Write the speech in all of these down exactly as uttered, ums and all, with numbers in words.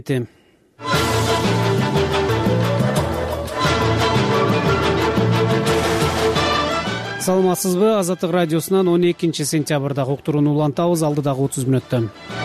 Саламатсызбы? Азаттык радиосунан он экинчи сентябрдагы уктурууну улантабыз. Алдыдагы отуз мүнөттө.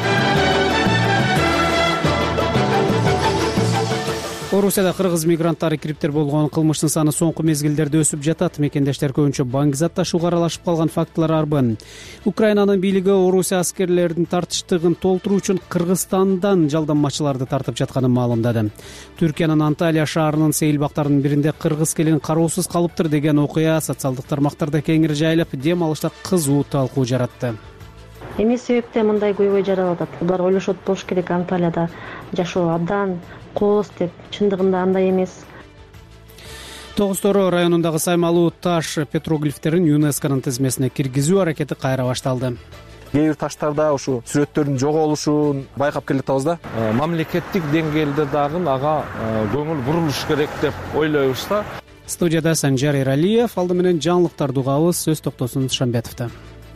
Орусияда кыргыз мигранттары кириптер болгон кылмыштын саны соңку мезгилдерде өсүп жатат. Мекендештер көбүнчө баңгизат ташууга аралашып калган фактылар арбын. Украинанын бийлиги Орусия аскерлердин тартыштыгын толтуруу үчүн Кыргызстандан жалданмачыларды тартып жатканын маалымдады. Түркиянын Анталия шаарынын сейил бактарынын биринде кыргыз келин кароосуз калыптыр деген окуя социалдык тармактарда кеңири жайылып, дем алышта кызуу талкуу жаратты. Эмне себептен мындай көйгөй жаралып атат? Булар ойлошот болуш керек, Анталияда жашоо абдан кооз деп. Чындыгында андай эмес. Тогуз Торо районундагы саймалуу таш петроглифтерин ЮНЕСКОнун тизмесине киргизүү аракети кайра башталды. Кээ бир таштарда ушу сүрөттөрдүн жоголушун байкап келатабыз да. Мамлекеттик деңгээлде дагы ага көңүл бурулуш керек деп ойлойбуз да. Студияда Санжар Эралиев, алды менен жаңылыктарды угабыз. Сөз токтосун Шамбетовдо.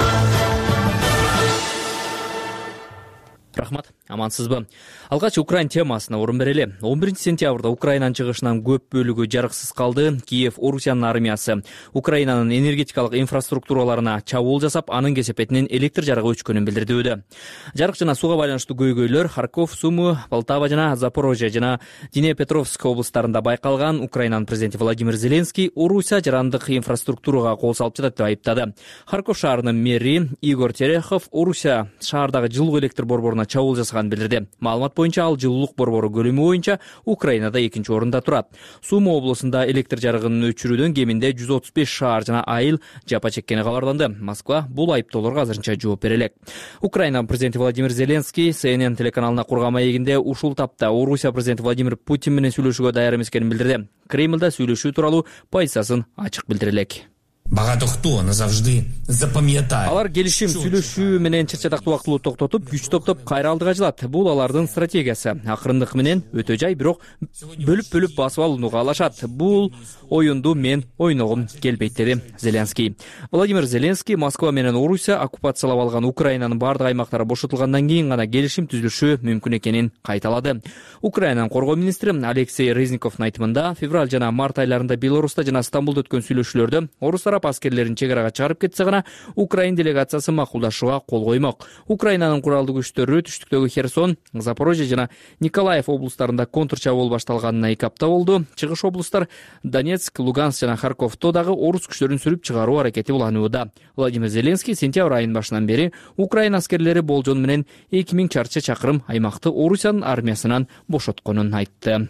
Рахмат, амансызбы? Алгач Украин темасына орун берели. он биринчи сентябрда Украинанын чыгышынан көп бөлүгү жарыксыз калды. Киев Орусиянын армиясы Украинанын энергетикалык инфраструктураларына чабуул жасап, анын кесепетинен электр жарыгы өчкөнүн билдирди. Жарык жана сууга байланыштуу көйгөйлөр Харьков, Сумы, Полтава жана Запорожье жана Днепропетровск облустарында байкалган. Украинанын президенти Владимир Зеленский Орусия жарандык инфраструктурага кол салып жатат деп айыптады. Харьков шаарынын мэри Игорь Терехов Орусия шаардагы жылуу электр борборуна чабуул жасаганын билдирди. Маалымат боюнча ал жылуулук борбору көлөмү боюнча Украинада экинчи орунда турат. Сума облусунда электр жарыгын өчүрүүдөн кеминде жүз отуз беш шаар жана айыл жапа чеккени кабарланды. Москва бул айыптоолорго азырынча жооп бере элек. Украина президенти Владимир Зеленский Си Эн Эн телеканалына курган маегинде ушул тапта Орусия президенти Владимир Путин менен сүйлөшүүгө даяр эмескенин билдирди. Кремлда сүйлөшүү тууралуу позициясын ачык билдире элек. Багато хто назавжди запам'ятає. Алар келишим сүйлөшүү менен чыр-чатакты убактылуу токтотуп, күч топтоп кайра алдыга жылат. Бул алардын стратегиясы. Акырындык менен өтө жай, бирок бөлүп-бөлүп басып алууга алышат. Бул оюнду мен ойногум келбейт, деди Зеленский. Владимир Зеленский Москва менен Орусия оккупациялап алган Украинанын бардык аймактары бошотулгандан кийин гана келишим түзүлүшү мүмкүн экенин кайталады. Украинанын коргоо министри Алексей Резниковдун айтымында, февраль жана март айларында Белоруста жана Стамбулда өткөн сүйлөшүүлөрдө орус аскерлерин чегарага чыгарып кетсе гана Украин делегациясы макулдашууга кол коймок. Украинанын куралдуу күчтөрү түштүктөгү Херсон, Запорожье жана Николаев облустарында контрчабуул башталганына эки апта болду. Чыгыш облустар Донецк, Луганск жана Харьковдо дагы орус күчтөрүн сүрүп чыгаруу аракети уланууда. Владимир Зеленский сентябрь айынын башынан бери Украин аскерлери болжол менен эки миң чарчы чакырым аймакты Орусиянын армиясынан бошотконун айтты.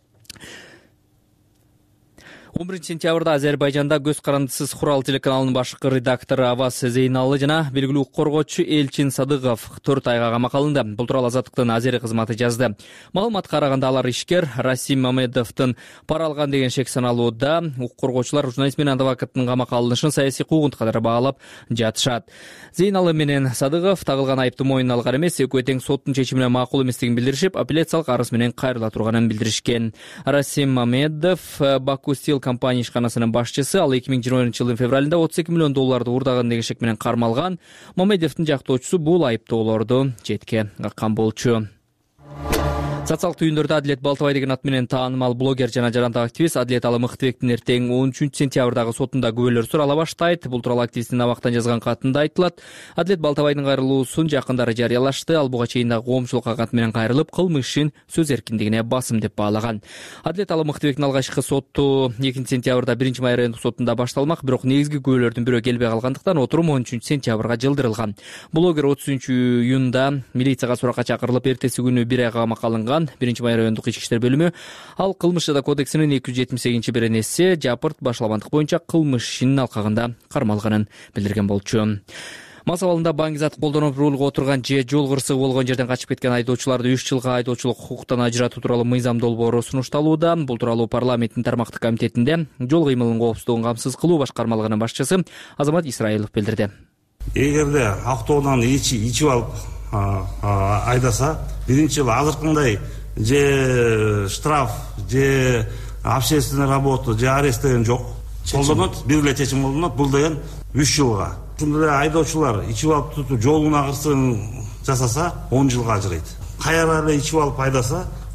он биринчи сентябрда Азербайжанда Көз карандысыз Хурал телеканалынын башкы редактору Аваз Зейналы жана белгилүү коргоочу Элчин Садыгов төрт айга камакка алынды. Бул тууралуу Азаттыктын Азери кызматы жазды. Маалыматка караганда алар ишкер Расим Мамедовдун пара алган деген шек саналууда. Укук коргоочулар журналист менен адвокаттын камакка алынышын саясий куугунтук катары баалап жатышат. Зейналы менен Садыгов тагылган айыпты мойнуна алган эмес, экөө тең соттун чечимине макул эместигин билдиришип, апелляциялык арыз менен кайрыла турганын билдиришкен. Расим Мамедов Баку Стил компания ишканасынын башчысы, ал эки миң жыйырма биринчи жылдын февралында отуз эки миллион долларды урдаган деген шек менен кармалган. Мамедовдун жактоочусу бул айыптоолорду четке каккан болчу. Социалдык түйүндөрдө Адилет Балтабай деген ат менен таанымал блогер жана жарандык активист Адилет Алымыктыбектин эртең он үчүнчү сентябрдагы сотунда күбөлөр сурала баштайт. Бул тууралуу активисттин абактан жазган катында айтылат. Адилет Балтабайдын кайрылуусун жакындары жарыялашты. Ал буга чейин дагы коомчулукка кат менен кайрылып, кылмыш ишин сөз эркиндигине басым деп баалаган. Адилет Алымыктыбектин алгачкы соту экинчи сентябрда биринчи май райондук сотунда башталмак, бирок негизги күбөлөрдүн бирөө келбей калгандыктан отурум он үчүнчү сентябрга жылдырылган. Блогер отузунчу июнда милицияга суракка чакырылып, эртеси күнү бир айга камакка алынган. биринчи май райондук ички иштер бөлүмү ал кылмыш жада кодексинин эки жүз жетимиш сегизинчи беренеси жапырт башаламандык боюнча кылмыш ишинин алкагында кармалганын билдирген болчу. Мас абалында баңгизат колдонуп рулга отурган же жол кырсыгы болгон жерден качып кеткен айдоочуларды үч жылга айдоочулук укуктан ажыратуу тууралуу мыйзам долбоору сунушталууда. Бул тууралуу парламенттин тармактык комитетинде жол кыймылынын коопсуздугун камсыз кылуу башкармалыгынын башчысы Азамат Исраилов билдирди. Эгерде автоунан ичип алып айдаса, биринчи азыркындай же штраф, же общественная работа, же арест деген жок. Колдонот, бир эле чечим колдонот, бул деген үч жылга. Ушундай айдоочулар ичип алып тутуп жолуна кырсыгын жасаса он жылга ажырайт. Каяра эле ичип алып айдаса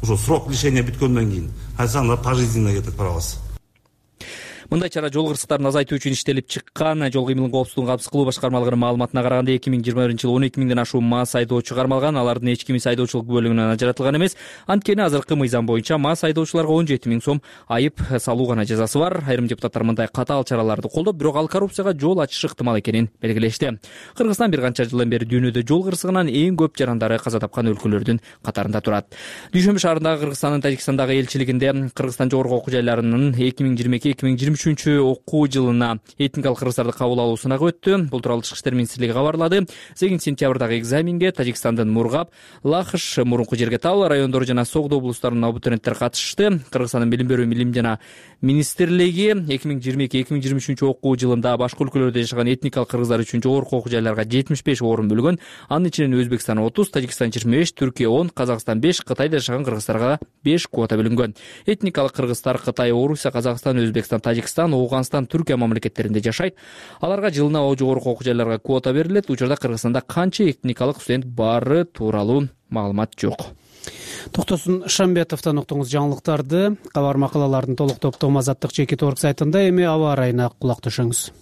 ошо срок лишения бүткөндөн кийин айтсаңдар пожизненно кетет правасы. Мындай чара жол кырсыктарын азайтуу үчүн иштелип чыккан. Жол кыймылын коопсуздугун камсыз кылуу башкармалыгынын маалыматына караганда эки миң жыйырма биринчи жылы он эки миңден ашуун мас айдоочу кармалган. Алардын эч кими айдоочулук бөлүгүнөн ажыратылган эмес. Анткени азыркы мыйзам боюнча мас айдоочуларга он жети миң сом айып салуу гана жазасы бар. Айрым депутаттар мындай катаал чараларды колдоп, бирок ал коррупцияга жол ачышы ыктымал экенин белгилешти. Кыргызстан бир канча жылдан бери дүйнөдө жол кырсыгынан эң көп жарандары каза тапкан өлкөлөрдүн катарында турат. Дүйшөмбү шаарындагы Кыргызстандын Тажикстандагы элчилигинде Кыргызстан жогорку окуу жайларынын эки миң жыйырма эки эки миң жыйырма үчүнчү окуу жылына этникалык кыргыздарды кабыл алуу сынагы өттү. Бул тууралуу Тышкы иштер министрлиги кабарлады. сегизинчи сентябрдагы экзаменге Тажикстандын Мургап, Лахыш, Мурунку Жергетал райондору жана Согдо облустарынын абитуриенттери катышты. Кыргызстандын билим берүү милим жана министрлиги эки миң жыйырма эки эки миң жыйырма үчүнчү окуу жылында башка өлкөлөрдө жашаган этникалык кыргыздар үчүн жогорку окуу жайларга жетимиш беш орун бөлгөн. Анын ичинен Өзбекстан отуз, Тажикстан жыйырма беш, Түркия он, Казакстан беш, Кытайда жашаган кыргыздарга беш квота бөлүнгөн. Этникалык кыргыздар Кытай, Орусия, Казакстан, Өзбекстан, Тажикстан, Ооганстан, Түркия мамлекеттеринде жашайт. Аларга жылына жогорку окуу жайларга квота берилет. Учурда Кыргызстанда канча этникалык студент бары тууралуу маалымат жок. Токтосун Шамбетовдон уктуңуз жаңылыктарды. Кабар макалалардын толук топтому Азаттык Чекит орг сайтында. Эми аба ырайына кулак түшүңүз.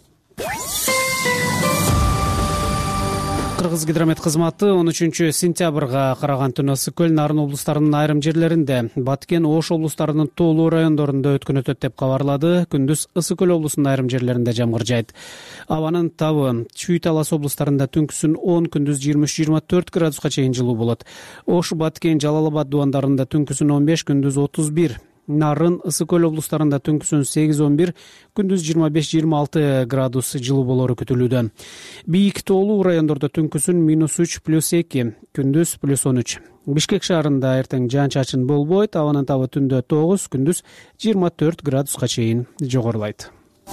Кыргызгидромет кызматы он үчүнчү сентябрга караган түнү ысык көл, Нарын облустарынын айрым жерлеринде, Баткен, Ош облустарынын тоолуу райондорунда өткөн өтөт деп кабарлады. Күндүз ысык көл облусунун айрым жерлеринде жамгыр жайт. Абанын табы Чүй Талас облустарында түнкүсүн он, күндүз жыйырма үч жыйырма төрт градуска чейин жылуу болот. Ош, Баткен, Жалал Абад дубандарында түнкүсүн он беш, күндүз отуз бир. Нарын, ысык көл облустарында түнкүсүн сегиз он бир, күндүз жыйырма беш жыйырма алты градус жылуу болору күтүлүүдө. Бийик тоолуу райондордо түнкүсүн минус үч плюс эки, күндүз плюс он үч. Бишкек шаарында эртең жаан-чачын болбойт, абанын табы түндө тогуз, күндүз жыйырма төрт градуска чейин жогорулайт.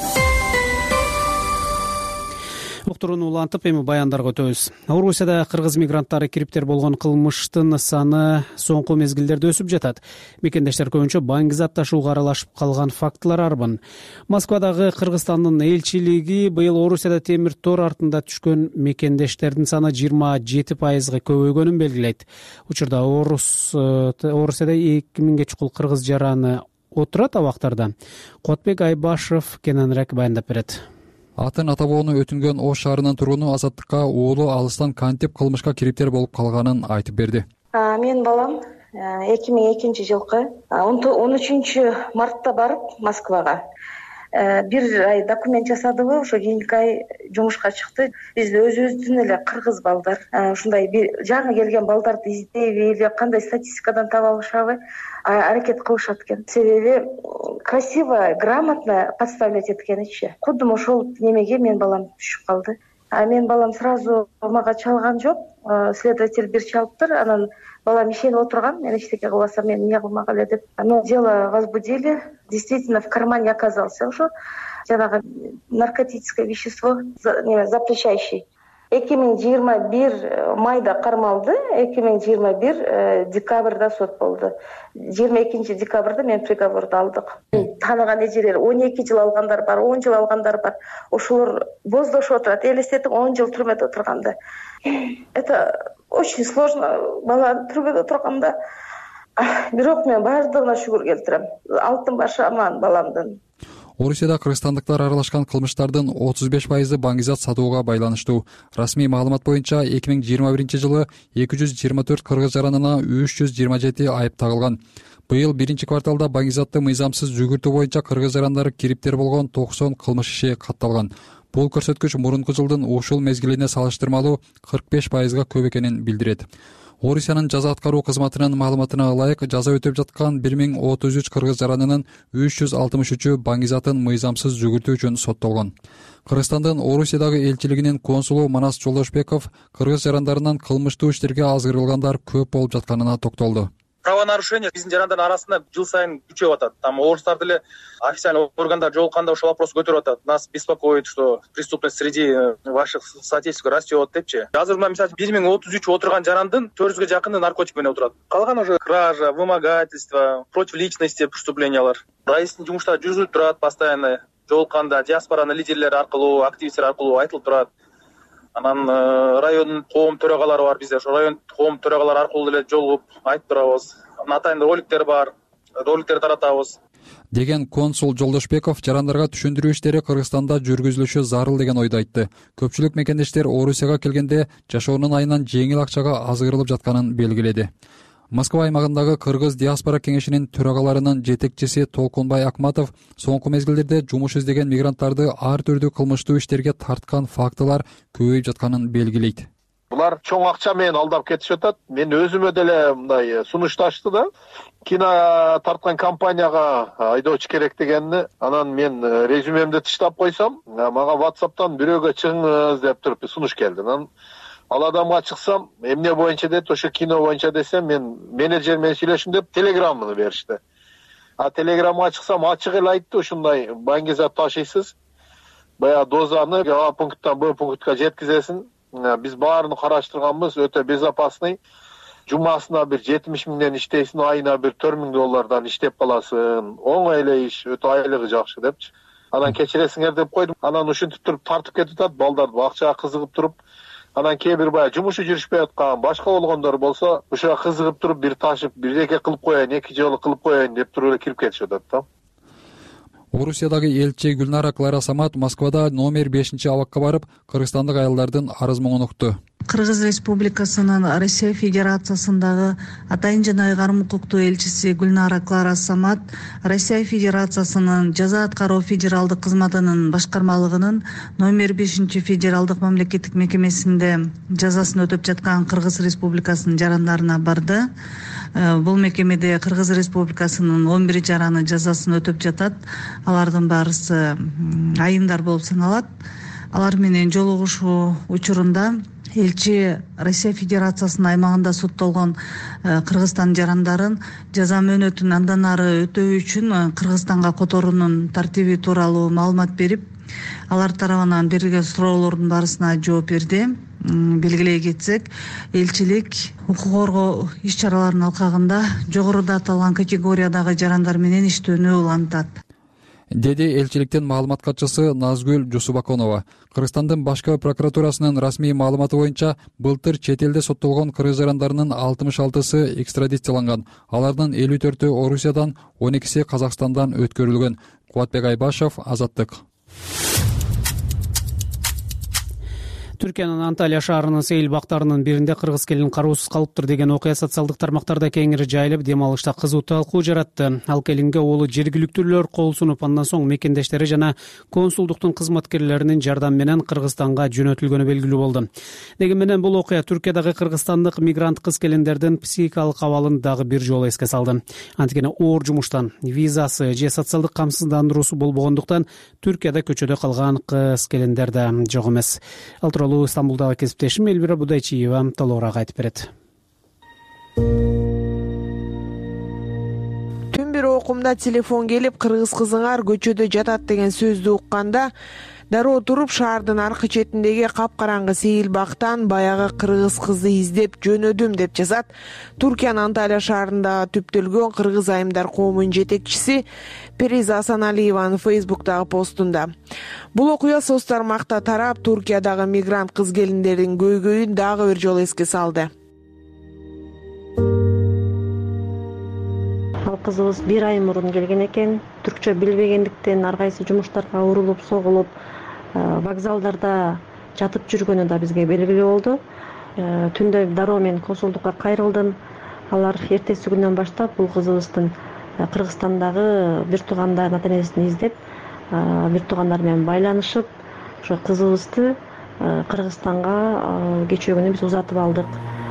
Уктурууну улантып, эми баяндарга өтөбүз. Орусияда кыргыз мигранттары кириптер болгон кылмыштын саны соңку мезгилдерде өсүп жатат. Мекендештер көбүнчө баңгизат ташууга аралашып калган фактылар арбын. Москвадагы Кыргызстандын элчилиги быйыл Орусияда темир тор артында түшкөн мекендештердин саны жыйырма жети пайызга көбөйгөнүн белгилейт. Учурда Орус Орусияда эки миңге чукул кыргыз жараны отурат абактарда. Куатбек Айбашев кененирээк баяндап берет. Атын ата-бабаны өтүнгөн Ош шаарынын тургуну Азаттыкка уулу алыстан кантип кылмышка кириптер болуп калганын айтып берди. Менин балам эки миң экинчи жылкы он үчүнчү мартта барып Москвага бир ай документ жасадыбы, ошо кийинки ай жумушка чыкты. Биз өзүбүздүн эле кыргыз балдар ушундай жаңы келген балдарды издейби или кандай статистикадан таба алышабы аракет кылышат экен. Себеби красиво, грамотно подставлять эткеничи. Кудум ошол немеге менин балам түшүп калды. А менин балам сразу мага чалган жок. Следователь бир чалыптыр, анан балам ишенип отурган, мен эчтеке кылбасам мени эмне кылмак эле деп. Но дело возбудили. Действительно, в кармане оказался ошо жанагы наркотическое вещество, запрещающий. эки миң жыйырма бир майда кармалды, эки миң жыйырма бир декабрда сот болду. жыйырма экинчи декабрда мен приговорду алдык. Таныган эжелер он эки жыл алгандар бар, он жыл алгандар бар. Ошолор боздошуп отурат. Элестетиң он жыл түрмөдө отурганда. Это очень сложно. Бала түрмөдө отурганда. Бирок мен баардыгына шүгүр келтирем. Алтын башы аман баламдын. Орусияда кыргызстандыктар аралашкан кылмыштардын отуз беш пайызы баңгизат сатууга байланыштуу. Расмий маалымат боюнча эки миң жыйырма биринчи жылы эки жүз жыйырма төрт кыргыз жаранына үч жүз жыйырма жети айып тагылган. Быйыл биринчи кварталда баңгизатты мыйзамсыз жүгүртүү боюнча кыргыз жарандары кириптер болгон токсон кылмыш иши катталган. Бул көрсөткүч мурунку жылдын ушул мезгилине салыштырмалуу кырк беш пайызга көп экенин билдирет. Орусиянын жаза аткаруу кызматынын маалыматына ылайык, жаза өтөп жаткан бир миң отуз үч кыргыз жаранынын үч жүз алтымыш үчү баңгизатын мыйзамсыз жүгүртүү үчүн соттолгон. Кыргызстандын Орусиядагы элчилигинин консулу Манас Жолдошбеков кыргыз жарандарынан кылмыштуу иштерге азгырылгандар көп болуп жатканына токтолду. Правонарушение биздин жарандардын арасында жыл сайын күчөп атат. Там орустар деле официальный органдар жолукканда ошол вопрос көтөрүп атат. Нас беспокоит, что преступность среди ваших соотечественников растет депчи. Азыр мына мисалы бир миң отуз үч отурган жарандын төрт жүзгө жакыны наркотик менен отурат. Калган уже кража, вымогательство, против личности преступлениялар. Райыстын жумуштары жүрүлүп турат постоянно. Жолукканда диаспоранын лидерлери аркылуу, активисттер аркылуу айтылып турат. Анан райондун коом төрагалары бар бизде. Ошо район коом төрагалары аркылуу деле жолугуп айтып турабыз. атайын роликтер бар, роликтер таратабыз деген консул Жолдошбеков жарандарга түшүндүрүү иштери Кыргызстанда жүргүзүлүшү зарыл деген ойду айтты. Көпчүлүк мекендештер Орусияга келгенде жашоонун айынан жеңил акчага азгырылып жатканын белгиледи. Москва аймагындагы Кыргыз диаспора кеңешинин төрагаларынын жетекчиси Толкунбай Акматов соңку мезгилдерде жумуш издеген мигранттарды ар түрдүү кылмыштуу иштерге тарткан фактылар көбөйүп жатканын белгилейт. Булар чоң акча менен алдап кетишип атат. Мен өзүмө деле мындай сунушташты да. Кино тарткан компанияга айдоочу керек дегенди. Анан мен резюмемди тыштап койсом, мага WhatsApp'тан бирөөгө чыгыңыз деп туруп сунуш келди. Анан ал адамга чыксам, эмне боюнча дейт, ошо кино боюнча десем, мен менеджер менен сүйлөшүм деп телеграмманы беришти. А телеграммага чыксам, ачык эле айтты, ушундай баңгизат ташыйсыз. Баягы дозаны А пункттан Б пунктка жеткизесиң. Биз баарын караштырганбыз, өтө безопасный. Жумасына бир жетимиш миңден иштейсиң, айына бир төрт миң доллардан иштеп каласың. Оңой эле иш, өтө айлыгы жакшы депчи. Анан кечиресиңер деп койдум. Анан ушинтип туруп тартып кетип атат, балдар акчага кызыгып туруп. Анан кээ бир баягы жумушу жүрүшпөй аткан, башка болгондор болсо, ушуга кызыгып туруп бир ташып, бир эке кылып коеюн, эки жолу кылып коеюн деп туруп эле кирип кетишип атат да. Орусиядагы элчи Гүлнара Клара Самат Москвада номер бешинчи абакка барып, кыргызстандык аялдардын арыз моңун укту. Кыргыз Республикасынын Россия Федерациясындагы атайын жана айгарым укуктуу элчиси Гүлнара Клара Самат Россия Федерациясынын жаза аткаруу федералдык кызматынын башкармалыгынын номер бешинчи федералдык мамлекеттик мекемесинде жазасын өтөп жаткан Кыргыз Республикасынын жарандарына барды. Бул мекемеде Кыргыз Республикасынын он бир жараны жазасын өтөп жатат. Алардын баарысы айымдар болуп саналат. Алар менен жолугушуу учурунда элчи Россия Федерациясынын аймагында соттолгон Кыргызстан жарандарын жаза мөөнөтүн андан ары өтөө үчүн Кыргызстанга которуунун тартиби тууралуу маалымат берип, алар тарабынан берилген суроолордун баарысына жооп берди. Белгилей кетсек, элчилик укук коргоо иш-чараларынын алкагында жогоруда аталган категориядагы жарандар менен иштөөнү улантат, деди элчиликтин маалымат катчысы Назгүл Жусубаконова. Кыргызстандын башкы прокуратурасынын расмий маалыматы боюнча, былтыр чет элде соттолгон кыргыз жарандарынын алтымыш алтысы экстрадицияланган. Алардын элүү төртү Орусиядан, он экиси Казакстандан өткөрүлгөн. Кубатбек Айбашев, Азаттык. Түркиянын Анталия шаарынын сейил бактарынын биринде кыргыз келин кароосуз калыптыр деген окуя социалдык тармактарда кеңири жайылып, дем алышта кызуу талкуу жаратты. Ал келинге оолу жергиликтүүлөр кол сунуп, андан соң мекендештери жана консулдуктун кызматкерлеринин жардамы менен Кыргызстанга жөнөтүлгөнү белгилүү болду. Деген менен бул окуя Түркиядагы кыргызстандык мигрант кыз келиндердин психикалык абалын дагы бир жолу эске салды. Анткени оор жумуштан, визасы же социалдык камсыздандыруусу болбогондуктан Түркияда көчөдө калган кыз келиндер да жок эмес. Ал Стамбулдагы кесиптешим Элвира Будайчиева толугураак айтып берет. Түн бир окумда телефон келип, кыргыз кызыңар көчөдө жатат деген сөздү укканда, дароо туруп шаардын аркы четиндеги капкараңгы сейил бактан баягы кыргыз кызды издеп жөнөдүм деп жазат Түркиянын Анталия шаарында түптөлгөн кыргыз айымдар коомунун жетекчиси Периза Асаналиеванын Фейсбуктагы постунда. Бул окуя соц тармакта тарап, Түркиядагы мигрант кыз келиндердин көйгөйүн дагы бир жолу эске салды. Ал кызыбыз бир ай мурун келген экен. Түркчө билбегендиктен ар кайсы жумуштарга урулуп, согулуп, вокзалдарда жатып жүргөнү да бизге белгилүү болду. Түндө дароо мен консулдукка кайрылдым. Алар эртеси күндөн баштап бул кызыбыздын Кыргызстандагы бир туугандар ата энесин издеп, бир туугандар менен байланышып, ошо кызыбызды Кыргызстанга кечээ күнү биз узатып алдык.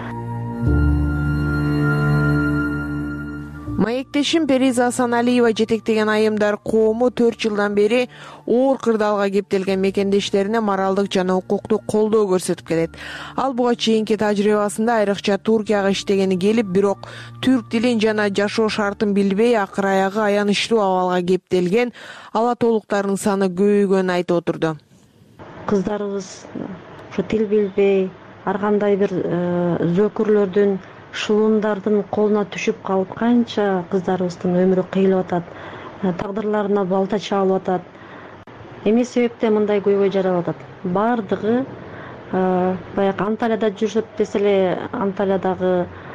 Маектешим Периза Асаналиева жетектеген айымдар коому төрт жылдан бери оор кырдаалга кептелген мекендештерине моралдык жана укуктук колдоо көрсөтүп келет. Ал буга чейинки тажрыйбасында айрыкча Туркияга иштегени келип, бирок түрк тилин жана жашоо шартын билбей, акыр аягы аянычтуу абалга кептелген ала толуктардын саны көбөйгөнүн айтып отурду. Кыздарыбыз ошо тил билбей, ар кандай бир зөкүрлөрдүн, шылундардын колуна түшүп калып, канча кыздарыбыздын өмүрү кыйылып атат, тагдырларына балта чалып атат. Эмне себептен мындай көйгөй жаралып атат? Бардыгы баягы Анталияда жүрүп десе эле, Анталиядагы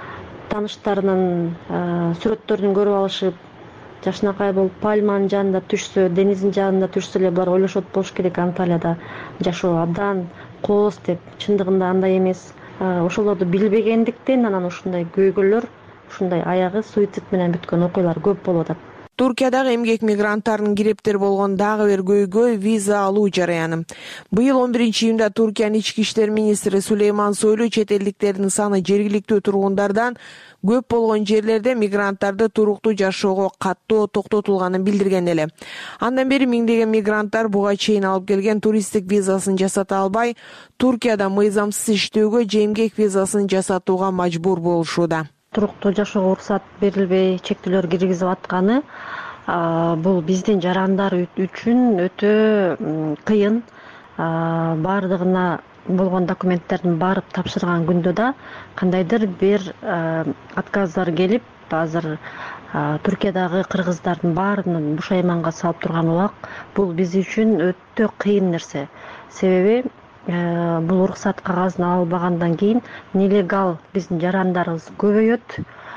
тааныштарынын сүрөттөрүн көрүп алышып, жакшынакай болуп пальманын жанында түшсө, дениздин жанында түшсө эле булар ойлошот болуш керек Анталияда жашоо абдан кооз деп. Чындыгында андай эмес. Ошолорду билбегендиктен анан ушундай көйгөйлөр, ушундай аягы суицид менен бүткөн окуялар көп болуп атат. Туркиядагы эмгек мигранттарынын кирептер болгон дагы бир көйгөй виза алуу жараяны. Быйыл он биринчи июнда Туркиянын ички иштер министри Сулейман Сойлу чет элдиктердин саны жергиликтүү тургундардан көп болгон жерлерде мигранттарды туруктуу жашоого каттоо токтотулганын билдирген эле. Андан бери миңдеген мигранттар буга чейин алып келген туристтик визасын жасата албай, Туркияда мыйзамсыз иштөөгө же эмгек визасын жасатууга мажбур болушууда. Туруктуу жашоого уруксат берилбей, чектөөлөр киргизип атканы бул биздин жарандар үчүн өтө кыйын. Бардыгына болгон документтердин барып тапшырган күндө да кандайдыр бир отказдар келип, азыр Туркиядагы кыргыздардын баарынын бушайманга салып турган убак бул биз үчүн өтө кыйын нерсе. Себеби бул уруксат кагазын ала албагандан кийин нелегал биздин жарандарыбыз көбөйөт.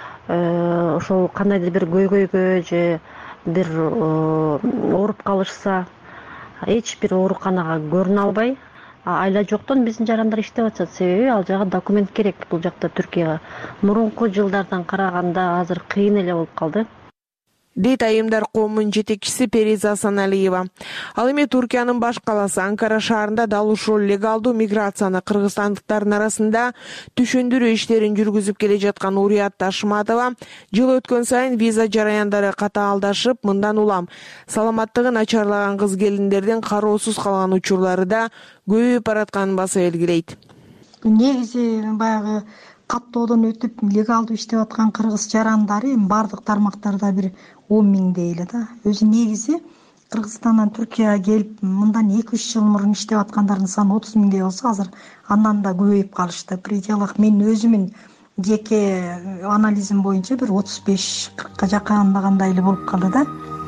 Ошол кандайдыр бир көйгөйгө же бир ооруп калышса, эч бир ооруканага көрүнө албай, айла жоктон биздин жарандар иштеп атышат. Себеби ал жага документ керек бул жакта Түркияга. Мурунку жылдардан караганда азыр кыйын эле болуп калды, дейт Айымдар коомунун жетекчиси Периза Асаналиева. Ал эми Туркиянын баш калаасы Анкара шаарында дал ушул легалдуу миграцияны кыргызстандыктардын арасында түшүндүрүү иштерин жүргүзүп келе жаткан Урият Ташматова жыл өткөн сайын виза жараяндары катаалдашып, мындан улам саламаттыгы начарлаган кыз келиндердин кароосуз калган учурлары да көбөйүп баратканын баса белгилейт. Негизи баягы каттоодон өтүп легалдуу иштеп аткан кыргыз жарандары бардык тармактарда бир он миңдей эле да. Өзү негизи Кыргызстандан Түркияга келип, мындан эки үч жыл мурун иштеп аткандардын саны отуз миңдей болсо, азыр андан да көбөйүп калышты. Пределах мен өзүмүн жеке анализим боюнча бир отуз беш кыркка жакындагандай эле болуп калды да.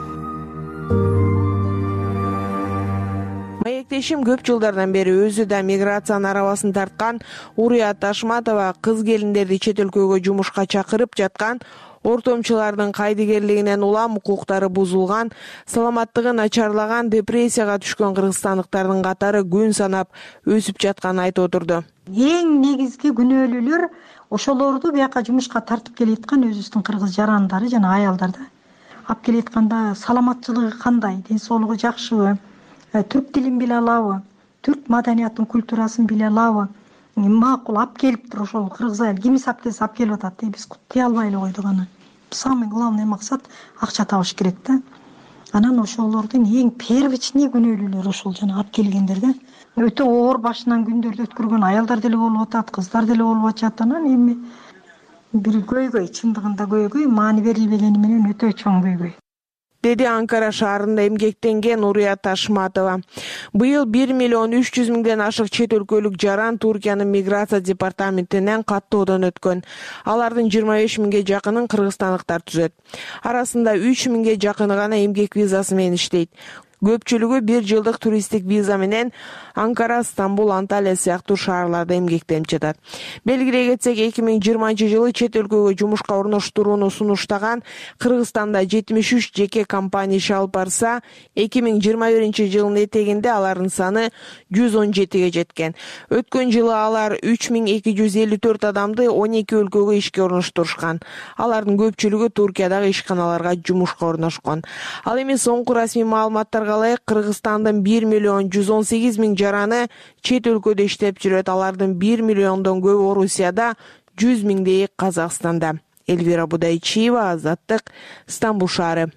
Маектешим көп жылдардан бери өзү да миграциянын арабасын тарткан Урият Ташматова кыз келиндерди чет өлкөгө жумушка чакырып жаткан ортомчулардын кайдыгерлигинен улам укуктары бузулган, саламаттыгы начарлаган, депрессияга түшкөн кыргызстандыктардын катары күн санап өсүп жатканын айтып отурду. Эң негизги күнөөлүүлөр ошолорду бияка жумушка тартып келаткан өзүбүздүн кыргыз жарандары жана аялдар да. Алып келатканда саламатчылыгы кандай, ден соолугу жакшыбы, түрк тилин биле алабы, түрк маданиятын, культурасын биле алабы, макул алып келиптир ошол кыргыз айыл кимис алып келсе алып келип атат, биз тыя албай эле койдук аны. Самый главный максат акча табыш керек да. Анан ошолордун эң первичный күнөөлүүлөрү ошол жана алып келгендер да. Өтө оор башынан күндөрдү өткөргөн аялдар деле болуп атат, кыздар деле болуп атат. Анан эми бир көйгөй, чындыгында көйгөй, маани берилбегени менен өтө чоң көйгөй, деди Анкара шаарында эмгектенген Урият Ташматова. Быйыл бир миллион үч жүз миңден ашык чет өлкөлүк жаран Туркиянын миграция департаментинен каттоодон өткөн. Алардын жыйырма беш миңге жакынын кыргызстандыктар түзөт. Арасында үч миңге жакыны гана эмгек визасы менен иштейт. Көпчүлүгү бир жылдык туристтик виза менен Анкара, Стамбул, Анталия сыяктуу шаарларда эмгектенип жатат. Белгилей кетсек, эки миң жыйырманчы жылы чет өлкөгө жумушка орноштурууну сунуштаган Кыргызстанда жетимиш үч жеке компания иш алып барса, эки миң жыйырма биринчи жылдын этегинде алардын саны жүз он жетиге жеткен. Өткөн жылы алар үч миң эки жүз элүү төрт адамды он эки өлкөгө ишке орноштурушкан. Алардын көпчүлүгү Туркиядагы ишканаларга жумушка орношкон. Ал эми соңку расмий маалыматтарга ылайык Кыргызстандын бир миллион жүз он сегиз миң жараны чет өлкөдө иштеп жүрөт. Алардын бир миллиондон көбү Орусияда, жүз миңдейи Казакстанда. Эльвира Будайчиева, Азаттык, Стамбул шаары.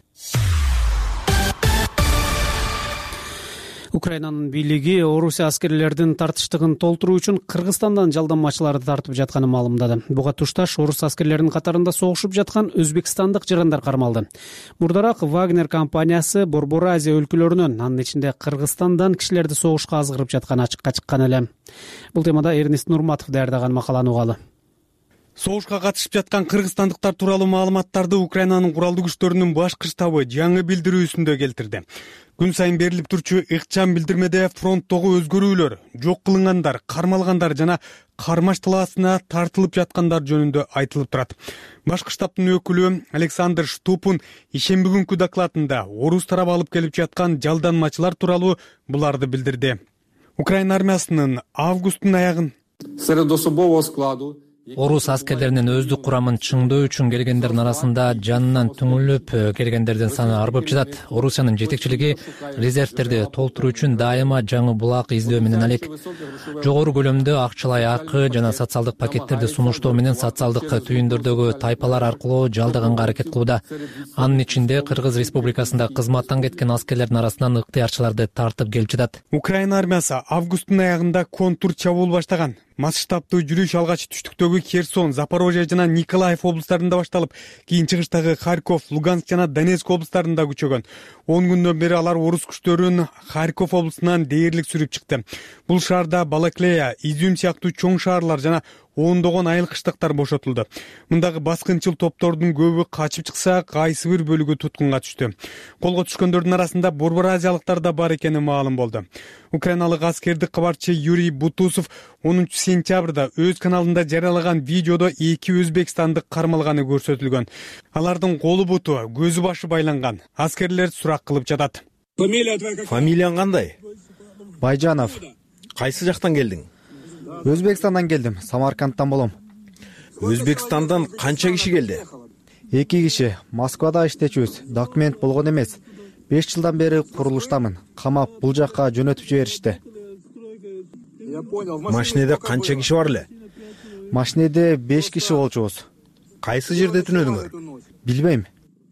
Украинанын бийлиги Орусия аскерлердин тартыштыгын толтуруу үчүн Кыргызстандан жалданмачыларды тартып жатканын маалымдады. Буга тушташ орус аскерлеринин катарында согушуп жаткан өзбекстандык жарандар кармалды. Мурдараак Вагнер компаниясы Борбор Азия өлкөлөрүнөн, анын ичинде Кыргызстандан кишилерди согушка азгырып жатканы ачыкка чыккан эле. Бул темада Эрнест Нурматов даярдаган макаланы угалы. Согушка катышып жаткан кыргызстандыктар тууралуу маалыматтарды Украинанын куралдуу күчтөрүнүн башкы штабы жаңы билдирүүсүндө келтирди. Күн сайын берилип турчу ыкчам билдирмеде фронттогу өзгөрүүлөр, жок кылынгандар, кармалгандар жана кармаш талаасына тартылып жаткандар жөнүндө айтылып турат. Башкы штабтын өкүлү Александр Штупун ишемби күнкү докладында орус тарабы алып келип жаткан жалданмачылар тууралуу буларды билдирди. Украина армиясынын августтун аягын орус аскерлеринин өздүк курамын чыңдоо үчүн келгендердин арасында жанынан түңүлүп келгендердин саны арбып жатат. Орусиянын жетекчилиги резервтерди толтуруу үчүн дайыма жаңы булак издөө менен алек. Жогору көлөмдө акчалай акы жана социалдык пакеттерди сунуштоо менен социалдык түйүндөрдөгү тайпалар аркылуу жалдаганга аракет кылууда. Анын ичинде Кыргыз Республикасында кызматтан кеткен аскерлердин арасынан ыктыярчыларды тартып келип жатат. Украина армиясы августтун аягында контур чабуул баштаган. Масштабтуу жүрүш алгач түштүктөгү Херсон, Запорожье жана Николаев облустарында башталып, кийин чыгыштагы Харьков, Луганск жана Донецк облустарында күчөгөн. он күндөн бери алар орус күчтөрүн Харьков облусунан дээрлик сүрүп чыкты. Бул шаарда Балаклея, Изюм сыяктуу чоң шаарлар жана ондогон айыл кыштактар бошотулду. Мындагы баскынчыл топтордун көбү качып чыкса, кайсы бир бөлүгү туткунга түштү. Колго түшкөндөрдүн арасында борбор азиялыктар да бар экени маалым болду. Украиналык аскердик кабарчы Юрий Бутусов онунчу сентябрда өз каналында жарыялаган видеодо эки өзбекстандык кармалганы көрсөтүлгөн. Алардын колу буту, көзү башы байланган. Аскерлер сурак кылып жатат. Фамилияң кандай? Байжанов. Кайсы жактан келдиң? Өзбекстандан келдим, Самаркандтан болом. Өзбекстандан канча киши келди? эки киши. Москвада иштечүбүз. Документ болгон эмес. беш жылдан бери курулуштамын. Камап бул жакка жөнөтүп жиберишти. Машинеде канча киши бар эле? Машинеде беш киши болчубуз. Кайсы жерде түнөдүңөр? Билбейм.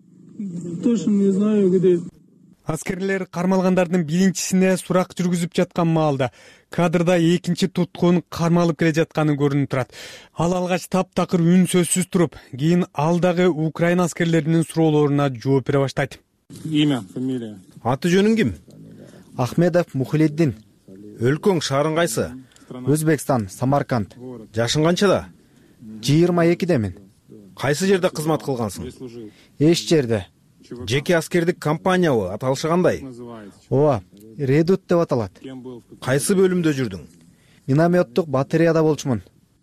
Аскерлер кармалгандардын биринчисине сурак жүргүзүп жаткан маалда кадрда экинчи туткун кармалып келе жатканы көрүнүп турат. Ал алгач таптакыр үн сөзсүз туруп, кийин ал дагы Украина аскерлеринин суроолоруна жооп бере баштайт. Имя, фамилия. Аты жөнүң ким? Ахмедов Мухлиддин. Өлкөң шаарың кайсы? Өзбекстан, Самарканд. Жашың канчада? жыйырма экидемин. Кайсы жерде кызмат кылгансың? Эч жерде. Жеке аскердик компаниябы, аталышы кандай? Ооба, Редут деп аталат. Кайсы бөлүмдө жүрдүң? Минометтук батареяда болчумун.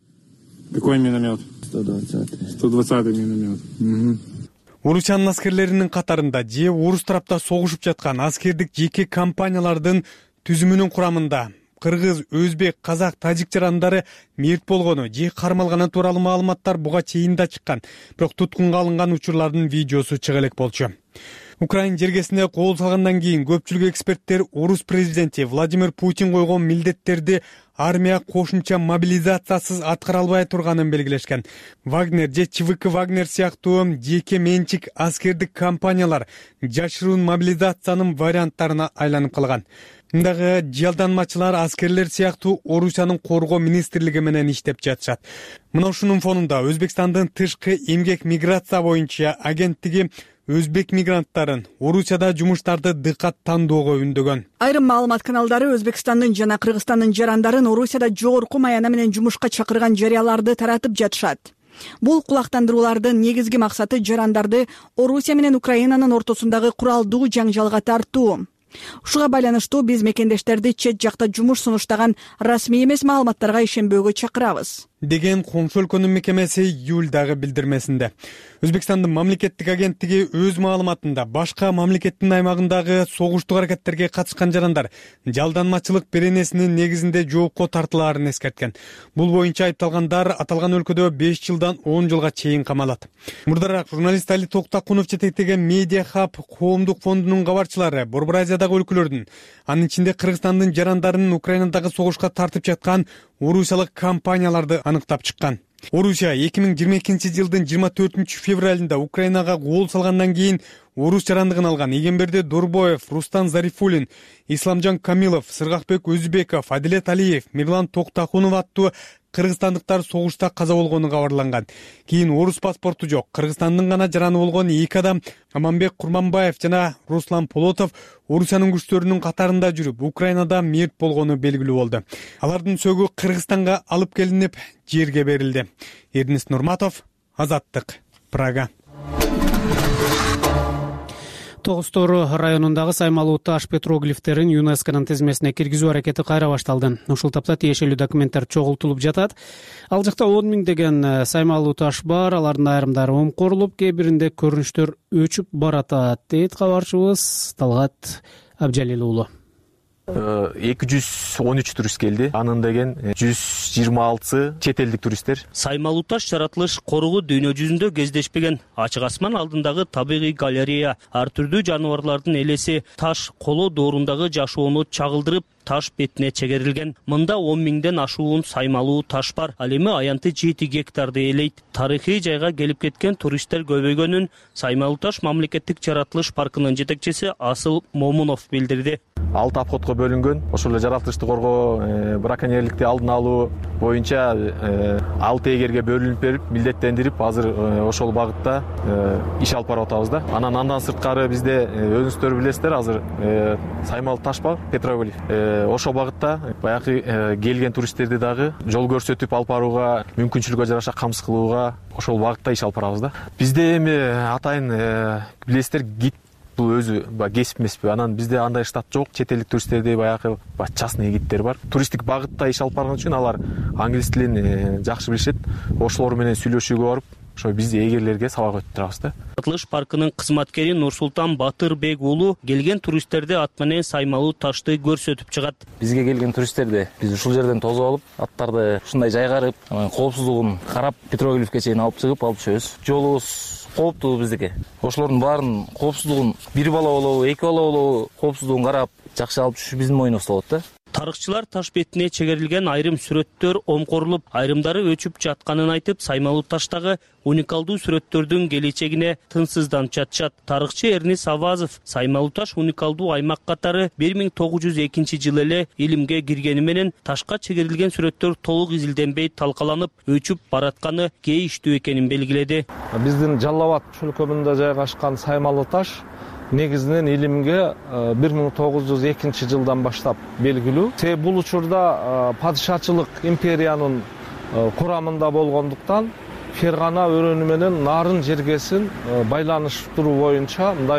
Какой миномет? сто двадцатый миномет. Орусиянын аскерлеринин катарында же орус тарапта согушуп жаткан аскердик жеке компаниялардын түзүмүнүн курамында кыргыз, өзбек, казак, тажик жарандары мерт болгону же кармалганы тууралуу маалыматтар буга чейин да чыккан. Бирок туткунга алынган учурлардын видеосу чыга элек болчу. Украина жергесине кол салгандан кийин көпчүлүк эксперттер орус президенти Владимир Путин койгон милдеттерди армия кошумча мобилизациясыз аткара албай турганын белгилешкен. Вагнер же ЧВК Вагнер сыяктуу жеке менчик аскердик компаниялар жашыруун мобилизациянын варианттарына айланып калган. Мындагы жалданмачылар аскерлер сыяктуу Орусиянын коргоо министрлиги менен иштеп жатышат. Мына ушунун фонунда Өзбекстандын тышкы эмгек миграция боюнча агенттиги өзбек мигранттарын Орусияда жумуштарды дыкат тандоого үндөгөн. Айрым маалымат каналдары Өзбекстандын жана Кыргызстандын жарандарын Орусияда жогорку маяна менен жумушка чакырган жарыяларды таратып жатышат. Бул кулактандыруулардын негизги максаты жарандарды Орусия менен Украинанын ортосундагы куралдуу жаңжалга тартуу. Ушуга байланыштуу биз мекендештерди чет жакта жумуш сунуштаган расмий эмес маалыматтарга ишенбөөгө чакырабыз, деген коңшу өлкөнүн мекемеси июлдагы билдирмесинде. Өзбекстандын мамлекеттик агенттиги өз маалыматында башка мамлекеттин аймагындагы согуштук аракеттерге катышкан жарандар жалданмачылык беренесинин негизинде жоопко тартылаарын эскерткен. Бул боюнча айыпталгандар аталган өлкөдө беш жылдан он жылга чейин камалат. Мурдараак журналист Али Токтакунов жетектеген Медиа Хаб коомдук фондунун кабарчылары Борбор Азиядагы өлкөлөрдүн, анын ичинде Кыргызстандын жарандарын Украинадагы согушка тартып жаткан орусиялык компанияларды аныктап чыккан. Орусия эки миң жыйырма экинчи жылдын жыйырма төртүнчү февралында Украинага кол салгандан кийин орус жарандыгын алган Эгемберди Дурбоев, Рустан Зарифулин, Исламжан Камилов, Сыргакбек Өзбеков, Адилет Алиев, Мирлан Токтакунов аттуу кыргызстандыктар согушта каза болгону кабарланган. Кийин орус паспорту жок Кыргызстандын гана жараны болгон эки адам Аманбек Курманбаев жана Руслан Полотов Орусиянын күчтөрүнүн катарында жүрүп Украинада мерт болгону белгилүү болду. Алардын сөгү Кыргызстанга алып келинип жерге берилди. Эрнест Нурматов, Азаттык, Прага. Тогуз Тоору районундагы саймалуу таш петроглифтерин ЮНЕСКОнун тизмесине киргизүү аракети кайра башталды. Ушул тапта тиешелүү документтер чогултулуп жатат. Ал жакта он миңдеген саймалуу таш бар, алардын айрымдары омкорулуп, кээ биринде көрүнүштөр өчүп баратат, дейт кабарчыбыз Талгат Абжалил уулу. эки жүз он үч турист келди. Анын деген жүз жыйырма алтысы чет элдик туристтер. Саймалуу таш жаратылыш коругу дүйнө жүзүндө кездешпеген. Ачык асман алдындагы табигый галерея, ар түрдүү жаныбарлардын элеси, таш коло доорундагы жашоону чагылдырып, таш бетине чегерилген. Мында он миңден ашуун саймалуу таш бар. Ал эми аянты жети гектарды ээлейт. Тарыхый жайга келип кеткен туристтер көбөйгөнүн Саймалуу таш мамлекеттик жаратылыш паркынын жетекчиси Асыл Момунов билдирди. Алты обходко бөлүнгөн. Ошол эле жаратылышты коргоо, браконьерликти алдын алуу боюнча алты эгерге бөлүнүп берип, милдеттендирип, азыр ошол багытта иш алып барып атабыз да. Анан андан сырткары бизде өзүңүздөр билесиздер, азыр саймалуу таш бар, петроглиф. Ошол багытта баягы келген туристтерди дагы жол көрсөтүп алып барууга, мүмкүнчүлүгү жараша камсыз кылууга ошол багытта иш алып барабыз да. Бизде эми атайын билесиздер, гид бул өзү кесип эмеспи. Анан бизде андай штат жок. Чет элдик туристтерди баягы частный гидтер бар. Туристтик багытта иш алып барган үчүн алар англис тилин жакшы билишет. Ошолор менен сүйлөшүүгө барып, ошо бизди эгерлерге сабак өтүп турабыз да. Жаратылыш паркынын кызматкери Нурсултан Батырбек уулу келген туристтерди ат менен саймалуу ташты көрсөтүп чыгат. Бизге келген туристтерди биз ушул жерден тосуп алып, аттарды ушундай жайгарып, коопсуздугун карап, петроглифке чейин алып чыгып алып түшөбүз. Жолубуз кооптуу биздики. Ошолордун баарын коопсуздугун, бир бала болобу, эки бала болобу, коопсуздугун карап, жакшы алып түшүш биздин мойнубузда болот да. Тарыхчылар таш бетине чегерилген айрым сүрөттөр омкорулуп, айрымдары өчүп жатканын айтып, саймалуу таштагы уникалдуу сүрөттөрдүн келечегине тынсызданып жатышат. Тарыхчы Эрнис Авазов саймалуу таш уникалдуу аймак катары бир миң тогуз жүз экинчи жылы эле илимге киргени менен ташка чегерилген сүрөттөр толук изилденбей талкаланып, өчүп баратканы кейиштүү экенин белгиледи. Биздин Жалал Абад чөлкөмүндө жайгашкан саймалуу таш негизинен илимге бир миң тогуз жүз экинчи жылдан баштап белгилүү. Себеби бул учурда падышачылык империянын курамында болгондуктан Фергана өрөнү менен Нарын жергесин байланыштыруу боюнча мындай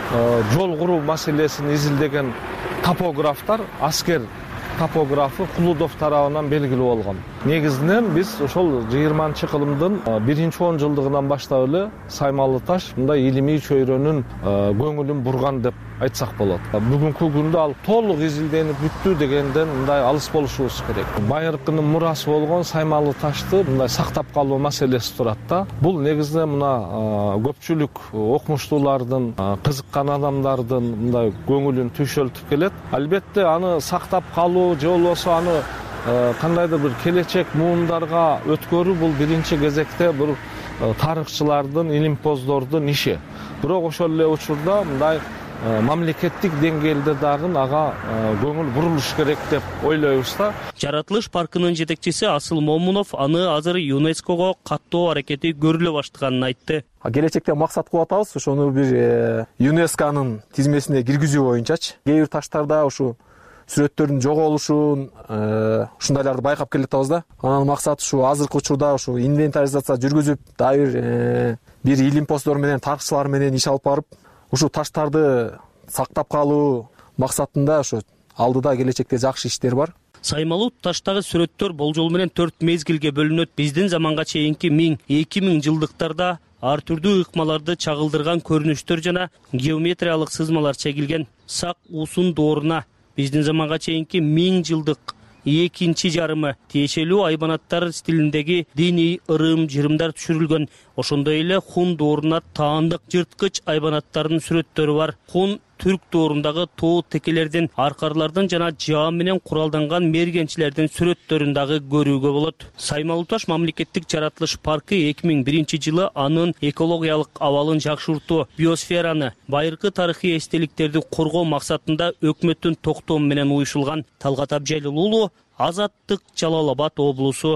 жол куруу маселесин изилдеген топографтар, аскер топографы Кулудов тарабынан белгилүү болгон. Негизинен биз ошол жыйырманчы кылымдын биринчи он жылдыгынан баштап эле саймалуу таш мындай илимий чөйрөнүн көңүлүн бурган деп айтсак болот. Бүгүнкү күндө ал толук изилденип бүттү дегенден мындай алыс болушубуз керек. Байыркынын мурасы болгон саймалуу ташты мындай сактап калуу маселеси турат да. Бул негизинен мына көпчүлүк окумуштуулардын, кызыккан адамдардын мындай көңүлүн түйшөлтүп келет. Албетте аны сактап калуу же болбосо аны кандайдыр бир келечек муундарга өткөрүү бул биринчи кезекте бир тарыхчылардын, илимпоздордун иши. Бирок ошол эле учурда мындай мамлекеттик деңгээлде дагы ага көңүл бурулуш керек деп ойлойбуз да. Жаратылыш паркынын жетекчиси Асыл Момунов аны азыр ЮНЕСКого каттоо аракети көрүлө баштаганын айтты. Келечекте максат кылып атабыз, ошону бир ЮНЕСКонун тизмесине киргизүү боюнчачы. Кээ бир таштарда ушу сүрөттөрдүн жоголушун, ушундайларды байкап келатабыз да. Анан максат ушу азыркы учурда ушу инвентаризация жүргүзүп, дагы бир бир илимпоздор менен, тарыхчылар менен иш алып барып, ушу таштарды сактап калуу максатында ушу алдыда келечекте жакшы иштер бар. Саймалуу таштагы сүрөттөр болжол менен төрт мезгилге бөлүнөт. Биздин заманга чейинки миң, эки миң жылдыктарда ар түрдүү ыкмаларды чагылдырган көрүнүштөр жана геометриялык сызмалар чегилген. Сак уусун дооруна биздин заманга чейинки миң жылдык экинчи жарымы тиешелүү айбанаттар стилиндеги диний ырым жырымдар түшүрүлгөн. Ошондой эле хун дооруна таандык жырткыч айбанаттардын сүрөттөрү бар. Хун түрк доорундагы тоо текелердин, аркарлардын жана жаа менен куралданган мергенчилердин сүрөттөрүн дагы көрүүгө болот. Саймалуу таш мамлекеттик жаратылыш паркы эки миң биринчи жылы анын экологиялык абалын жакшыртуу, биосфераны, байыркы тарыхый эстеликтерди коргоо максатында өкмөттүн токтому менен уюшулган. Талгат Абжалил уулу, Азаттык, Жалал Абад облусу.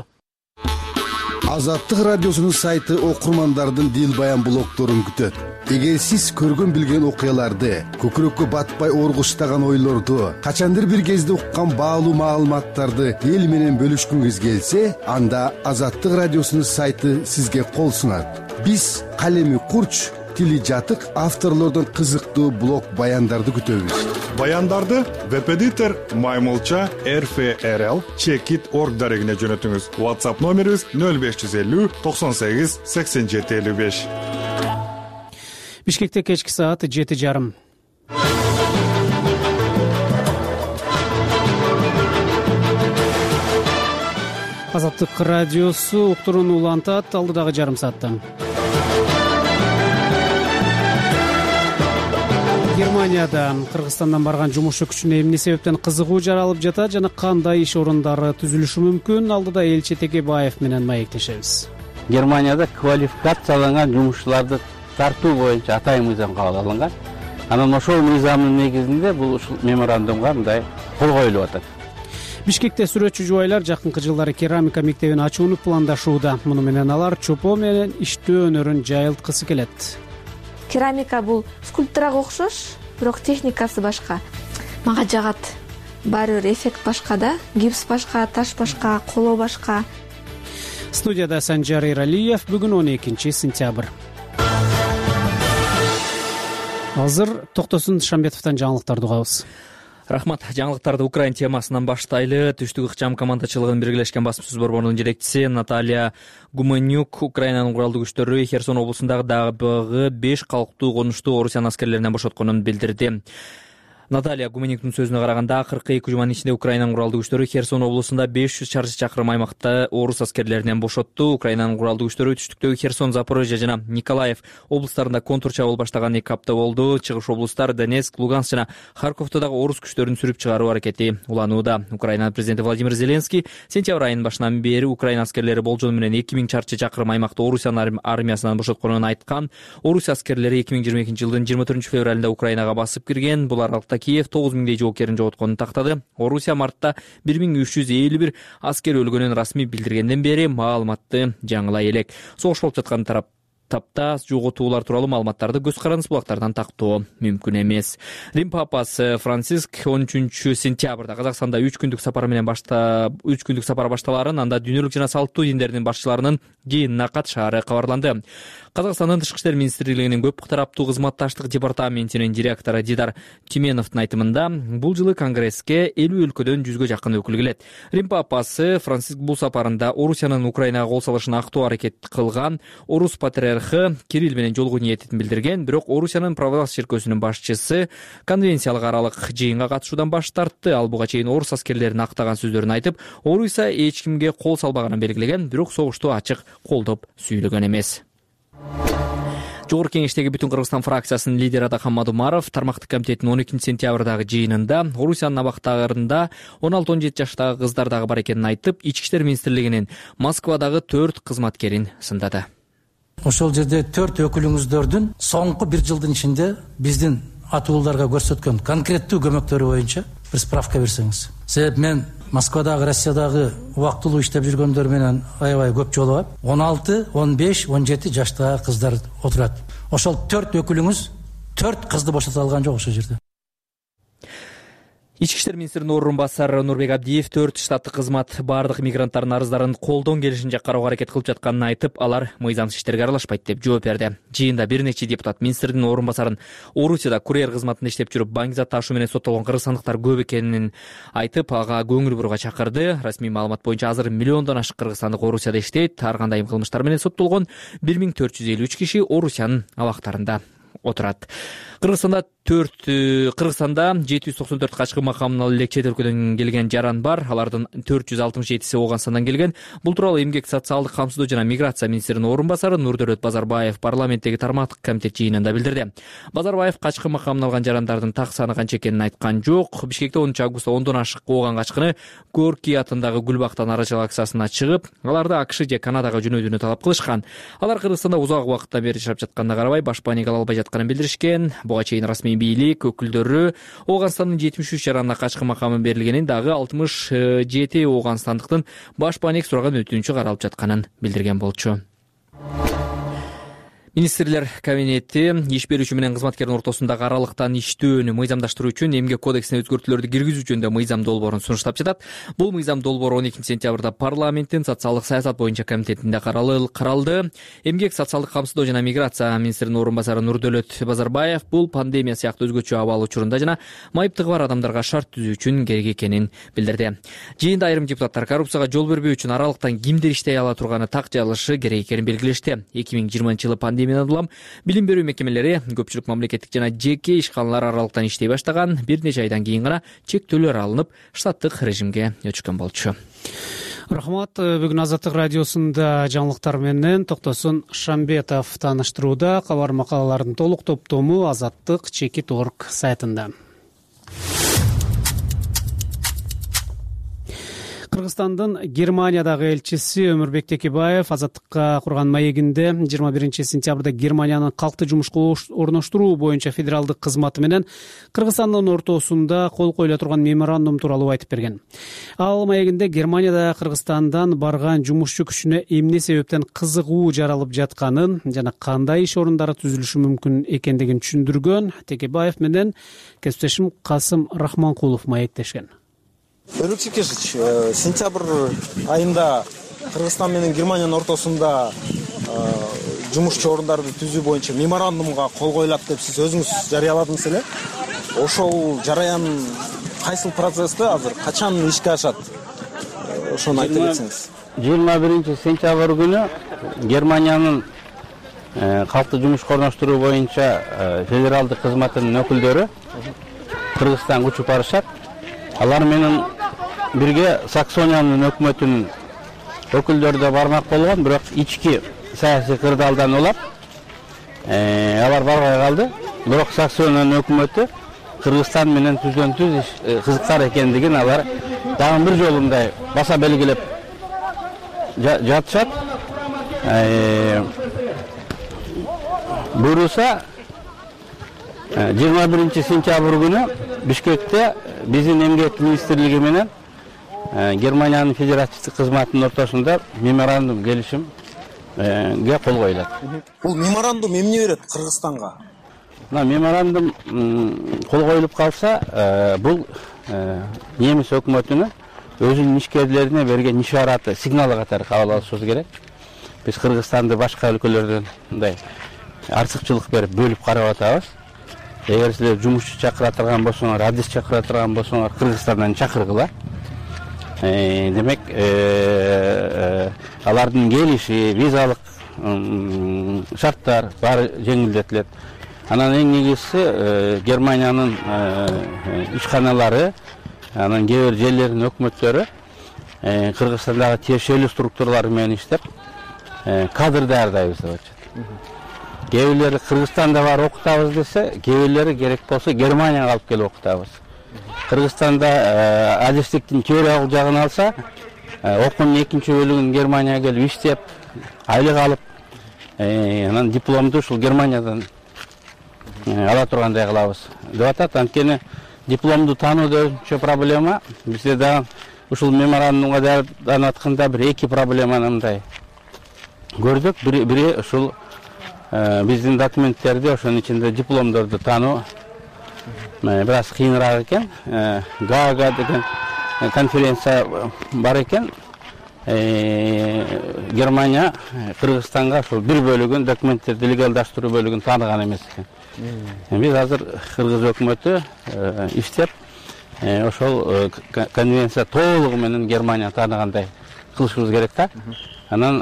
Азаттык радиосунун сайты окурмандардын дил баян блогдорун күтөт. Эгер сиз көргөн билген окуяларды, көкүрөккө батпай оргуштаган ойлорду, качандыр бир кезде уккан баалуу маалыматтарды эл менен бөлүшкүңүз келсе, анда Азаттык радиосунун сайты сизге кол сунат. Биз калеми курч, тили жатык авторлордон кызыктуу блог баяндарды күтөбүз. Баяндарды веб-эдитор маймылча рфрл чекит орг дарегине жөнөтүңүз. WhatsApp номерибиз нөл беш жүз элүү токсон сегиз сексен жети элүү беш. Бишкекте кечки саат жети жарым. Азаттык радиосу уктуруун улантат алдыдагы жарым саатта. Германияда Кыргызстандан барган жумуш күчүнө эмне себептен кызыгуу жаралып жатат жана кандай иш орундары түзүлүшү мүмкүн? Алдыда Элчи Текебаев менен маектешебиз. Германияда квалификацияланган жумушчуларды тартуу боюнча атайын мыйзам кабыл алынган. Анан ошол мыйзамдын негизинде бул ушул меморандумга мындай кол коюлуп атат. Бишкекте сүрөтчү жубайлар жакынкы жылдары керамика мектебин ачууну пландашууда. Муну менен алар чопо менен иштөө өнөрүн жайылткысы келет. Керамика бул скульптурага окшош, бирок техникасы башка. Мага жагат. Баары бир эффект башка да, гипс башка, таш башка, коло башка. Студияда Санжар Иралиев. Бүгүн он экинчи сентябрь. Азыр Токтосун Шамбетовдон жаңылыктарды угабыз. Рахмат. Жаңылыктарды Украин темасынан баштайлы. Түштүк ыкчам командачылыгынын биргелешкен басма-сөз борборунун жетекчиси Наталья Гуменюк Украинанын куралдуу күчтөрү Херсон облусундагы дагы беш калктуу конушту Орусиянын аскерлеринен бошотконун билдирди. Наталья Гуменюктун сөзүнө караганда, акыркы эки жуманын ичинде Украинанын куралдуу күчтөрү Херсон облусунда беш жүз чарчы чакырым аймакта орус аскерлеринен бошотту. Украинанын куралдуу күчтөрү түштүктөгү Херсон, Запорожье жана Николаев облустарында контур чабуул баштаган эки апта болду. Чыгыш облустар Донецк, Луганск жана Харьковдо дагы орус күчтөрүн сүрүп чыгаруу аракети уланууда. Украинанын президенти Владимир Зеленский сентябрь айынын башынан бери Украина аскерлери болжол менен эки миң чарчы чакырым аймакты Орусиянын армиясынан бошотконун айткан. Орус аскерлери эки миң жыйырма экинчи жылдын жыйырма төртүнчү февралында Украинага басып кирген. Бул аралыкта Киев тогуз миңдей жоокерин жоготконун тактады. Орусия мартта бир миң үч жүз элүү бир аскер өлгөнүн расмий билдиргенден бери маалыматты жаңылай элек. Согуш болуп жаткан тарап тапта жоготуулар тууралуу маалыматтарды көз карандыс булактардан тактоо мүмкүн эмес. Рим папасы Франциск он үчүнчү сентябрда Казакстанда үч күндүк сапар менен башта үч күндүк сапар башталарын, анда дүйнөлүк жана салттуу диндердин башчыларынын жыйынына катышаары кабарланды. Казакстандын Тышкы иштер министрлигинин көп тараптуу кызматташтык департаментинин директору Дидар Тименовдун айтымында, бул жылы конгресске элүү өлкөдөн жүзгө жакын өкүл келет. Рим папасы Франциск бул сапарында Орусиянын Украинага кол салышын актоо аракет кылган орус патриархы Кирилл менен жолугуу ниетин билдирген, бирок Орусиянын православ чиркөөсүнүн башчысы конвенциялык аралык жыйынга катышуудан баш тартты. Ал буга чейин орус аскерлерин актаган сөздөрүн айтып, Орусия эч кимге кол салбаганын белгилеген, бирок согушту ачык колдоп сүйлөгөн эмес. Жогорку кеңештеги Бүтүн Кыргызстан фракциясынын лидери Атакан Мадумаров тармактык комитеттин он экинчи сентябрдагы жыйынында Орусиянын абактарында он алты он жети жаштагы кыздар дагы бар экенин айтып, Ички иштер министрлигинин Москвадагы төрт кызматкерин сындады. Ошол жерде төрт өкүлүңүздөрдүн соңку бир жылдын ичинде биздин атууларга көрсөткөн конкреттүү көмөктөрү боюнча бир справка берсеңиз. Себеп мен Москвадагы, Россиядагы убактылуу иштеп жүргөндөр менен аябай көп жолугам. он алты, он беш, он жети жаштагы кыздар отурат. Ошол төрт өкүлүңүз төрт кызды бошото алган жок ошол жерде. Ички иштер министринин орун басары Нурбек Абдиев төрт штаттык кызмат бардык мигранттардын арыздарын колдон келишинче кароого аракет кылып жатканын айтып, алар мыйзамсыз иштерге аралашпайт деп жооп берди. Жыйында бир нече депутат министрдин орун басарын Орусияда курьер кызматында иштеп жүрүп баңгизат ташуу менен соттолгон кыргызстандыктар көп экенин айтып, ага көңүл бурууга чакырды. Расмий маалымат боюнча азыр миллиондон ашык кыргызстандык Орусияда иштейт. Ар кандай кылмыштар менен соттолгон бир миң төрт жүз элүү үч киши Орусиянын абактарында отурат. Кыргызстанда төрт Кыргызстанда жети жүз токсон төрт качкы макамына элек чет өлкөдөн келген жаран бар. Алардын төрт жүз алтымыш жетиси Ооганстандан келген. Бул тууралуу эмгек социалдык камсыздоо жана миграция министринин орун басары Нурдөлөт Базарбаев парламенттеги тармактык комитет жыйынында билдирди. Базарбаев качкы макамына алган жарандардын так саны канча экенин айткан жок. Бишкекте онунчу августта ондон ашык ооган качкыны Горький атындагы Гүлбактан арачылык акциясына чыгып, аларды АКШ же Канадага жөнөдүүнү талап кылышкан. Алар Кыргызстанда узак убакыттан бери жашап жатканына карабай баш паник ала албай жатканын билдиришкен. Буга чейин расмий бийлик өкүлдөрү Ооганстандын жетимиш үч жаранына качкы макамы берилгенин, дагы алтымыш жети Министрлер кабинети иш берүүчү менен кызматкердин ортосундагы аралыктан иштөөнү мыйзамдаштыруу үчүн эмгек кодексине өзгөртүүлөрдү киргизүү жөнүндө мыйзам долбоорун сунуштап жатат. Бул мыйзам долбоору он экинчи сентябрда парламенттин социалдык саясат боюнча комитетинде каралды. Эмгек, социалдык камсыздоо жана миграция министринин орун басары Нурдөлөт Базарбаев бул пандемия сыяктуу өзгөчө абал учурунда жана майыптыгы бар адамдарга шарт түзүү үчүн керек экенин билдирди. Жыйында айрым депутаттар коррупцияга жол бербөө үчүн аралыктан кимдер иштей ала турганы так жайлышы керек экенин белгилешти. эки миң жыйырманчы жылы пандемия улам билим берүү мекемелери, көпчүлүк мамлекеттик жана жеке ишканалар аралыктан иштей баштаган. Бир нече айдан кийин гана чектөөлөр алынып, штаттык режимге өчкөн болчу. Рахмат. Бүгүн Азаттык радиосунда жаңылыктар менен Токтосун Шамбетов тааныштырууда. Кабар макалалардын толук топтому азаттык чекит точка орг сайтында. Кыргызстандын Германиядагы элчиси Өмүрбек Текебаев Азаттыкка курган маегинде жыйырма биринчи сентябрда Германиянын калкты жумушка орноштуруу боюнча федералдык кызматы менен Кыргызстандын ортосунда кол коюла турган меморандум тууралуу айтып берген. Ал маегинде Германияда Кыргызстандан барган жумушчу күчүнө эмне себептен кызыгуу жаралып жатканын жана кандай иш орундары түзүлүшү мүмкүн экендигин түшүндүргөн. Текебаев менен кесиптешим Касым Рахманкулов маектешкен. Өрүк Секешич, сентябрь айында Кыргызстан менен Германиянын ортосунда жумушчу орундарды түзүү боюнча меморандумга кол коюлат деп сиз өзүңүз жарыяладыңыз эле. Ошол жараян кайсыл процессте азыр качан ишке ашат? Ошону айтып кетсеңиз. жыйырма биринчи сентябрь күнү Германиянын калкты жумушка орноштуруу боюнча федералдык кызматынын өкүлдөрү Кыргызстанга учуп барышат. Алар менен бирге Саксониянын өкмөтүнүн өкүлдөрү да бармак болгон, бирок ички саясий кырдаалдан улап алар барбай калды. Бирок Саксониянын өкмөтү Кыргызстан менен түзгөн түз кызыктар экендигин алар дагы бир жолу мындай баса белгилеп жатышат. Буюрса жыйырма биринчи сентябрь күнү Бишкекте биздин эмгек министрлиги менен Германиянын федеративдик кызматынын ортосунда меморандум келишимге кол коюлат. Бул меморандум эмне берет Кыргызстанга? Мына меморандум кол коюлуп калса, бул немис өкмөтүнүн өзүнүн ишкерлерине берген ишараты, сигналы катары кабыл алышыбыз керек. Биз Кыргызстанды башка өлкөлөрдөн мындай артыкчылык берип бөлүп карап атабыз. Эгер силер жумушчу чакыра турган болсоңор, адис чакыра турган болсоңор, Кыргызстандан чакыргыла. Демек, алардын келиши, визалык шарттар баары жеңилдетилет. Анан эң негизгиси Германиянын ишканалары, анан кээ бир жерлердин өкмөттөрү Кыргызстандагы тиешелүү структуралар менен иштеп, кадр даярдайбыз деп атышат. Кээ бирлери Кыргызстанда бар окутабыз десе, кээ бирлери керек болсо Германияга алып келип окутабыз. Кыргызстанда адистиктин теориялык жагын алса, окуунун экинчи бөлүгүн Германияга келип иштеп, айлык алып, анан дипломду ушул Германиядан ала тургандай кылабыз деп атат. Анткени дипломду таануу да өзүнчө проблема. Бизде да ушул меморандумга даярданып атканда бир эки проблеманы мындай көрдүк. Бири ушул биздин документтерди, ошонун ичинде дипломдорду таануу бир аз кыйыныраак экен. Гаага деген конференция бар экен. Германия Кыргызстанга ушул бир бөлүгүн, документтерди легалдаштыруу бөлүгүн тааныган эмес экен. Биз азыр Кыргыз өкмөтү иштеп, ошол конвенция толугу менен Германия тааныгандай кылышыбыз керек да. Анан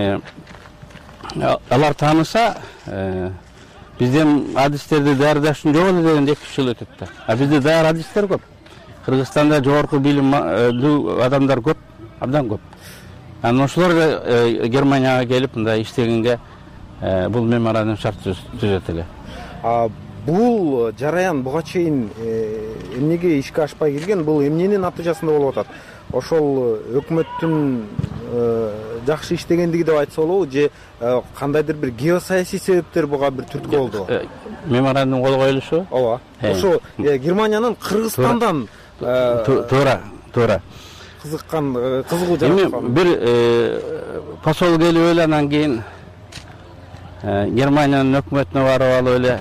алар тааныса, бизден адистерди даярдаш үчүн жок эле дегенде эки үч жыл өтөт да. А бизде даяр адистер көп. Кыргызстанда жогорку билимдүү адамдар көп, абдан көп. Анан ошолор да Германияга келип мындай иштегенге бул меморандум шарт түзөт эле. Бул жараян буга чейин эмнеге ишке ашпай келген? Бул эмненин натыйжасында болуп атат? Ошол өкмөттүн жакшы иштегендиги деп айтса болобу, же кандайдыр бир геосаясий себептер буга бир түрткү болду? Меморандум кол коюлушу? Ооба. Ошо Германиянын Кыргызстандан туура, туура. Кызыккан, кызыгуу жараткан. Бир посол келип эле анан кийин Германиянын өкмөтүнө барып алып эле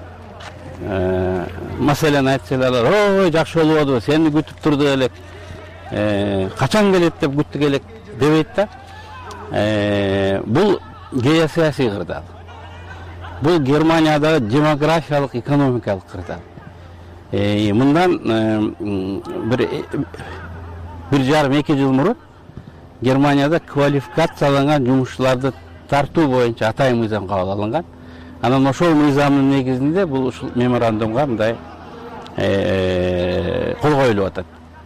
маселени айтса эле алар ой жакшы болуп атпайбы, сени күтүп турдук элек, качан келет деп күттүк элек дебейт да. Бул геосаясий кырдаал. Бул Германиядагы демографиялык, экономикалык кырдаал. Мындан бир бир жарым эки жыл мурун Германияда квалификацияланган жумушчуларды тартуу боюнча атайын мыйзам кабыл алынган. Анан ошол мыйзамдын негизинде бул ушул меморандумга мындай кол коюлуп атат.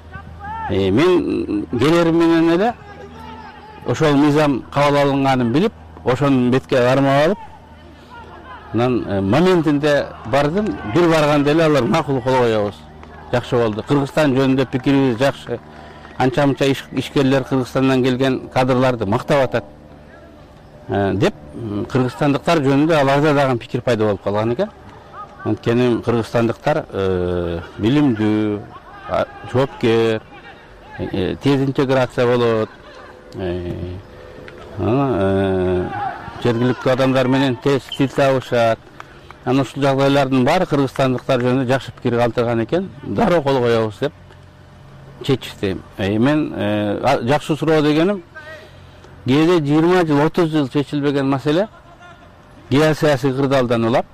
Мен келерим менен эле ошол мыйзам кабыл алынганын билип, ошонун бетке бармак алып, анан моментинде бардым. Бир барганда эле алар макул кол коебуз. Жакшы болду. Кыргызстан жөнүндө пикирибиз жакшы. Анча-мынча ишкерлер Кыргызстандан келген кадрларды мактап атат деп кыргызстандыктар жөнүндө аларда дагы пикир пайда болуп калган экен. Анткени кыргызстандыктар билимдүү, жоопкер, тез интеграция болот. Жергиликтүү адамдар менен тез тил табышат. Анан ушул жагдайлардын баары кыргызстандыктар жөнүндө жакшы пикир калтырган экен. Дароо кол коебуз деп чечишти. Мен жакшы суроо дегеним, кээде жыйырма жыл, отуз жыл чечилбеген маселе геосаясий кырдаалдан улап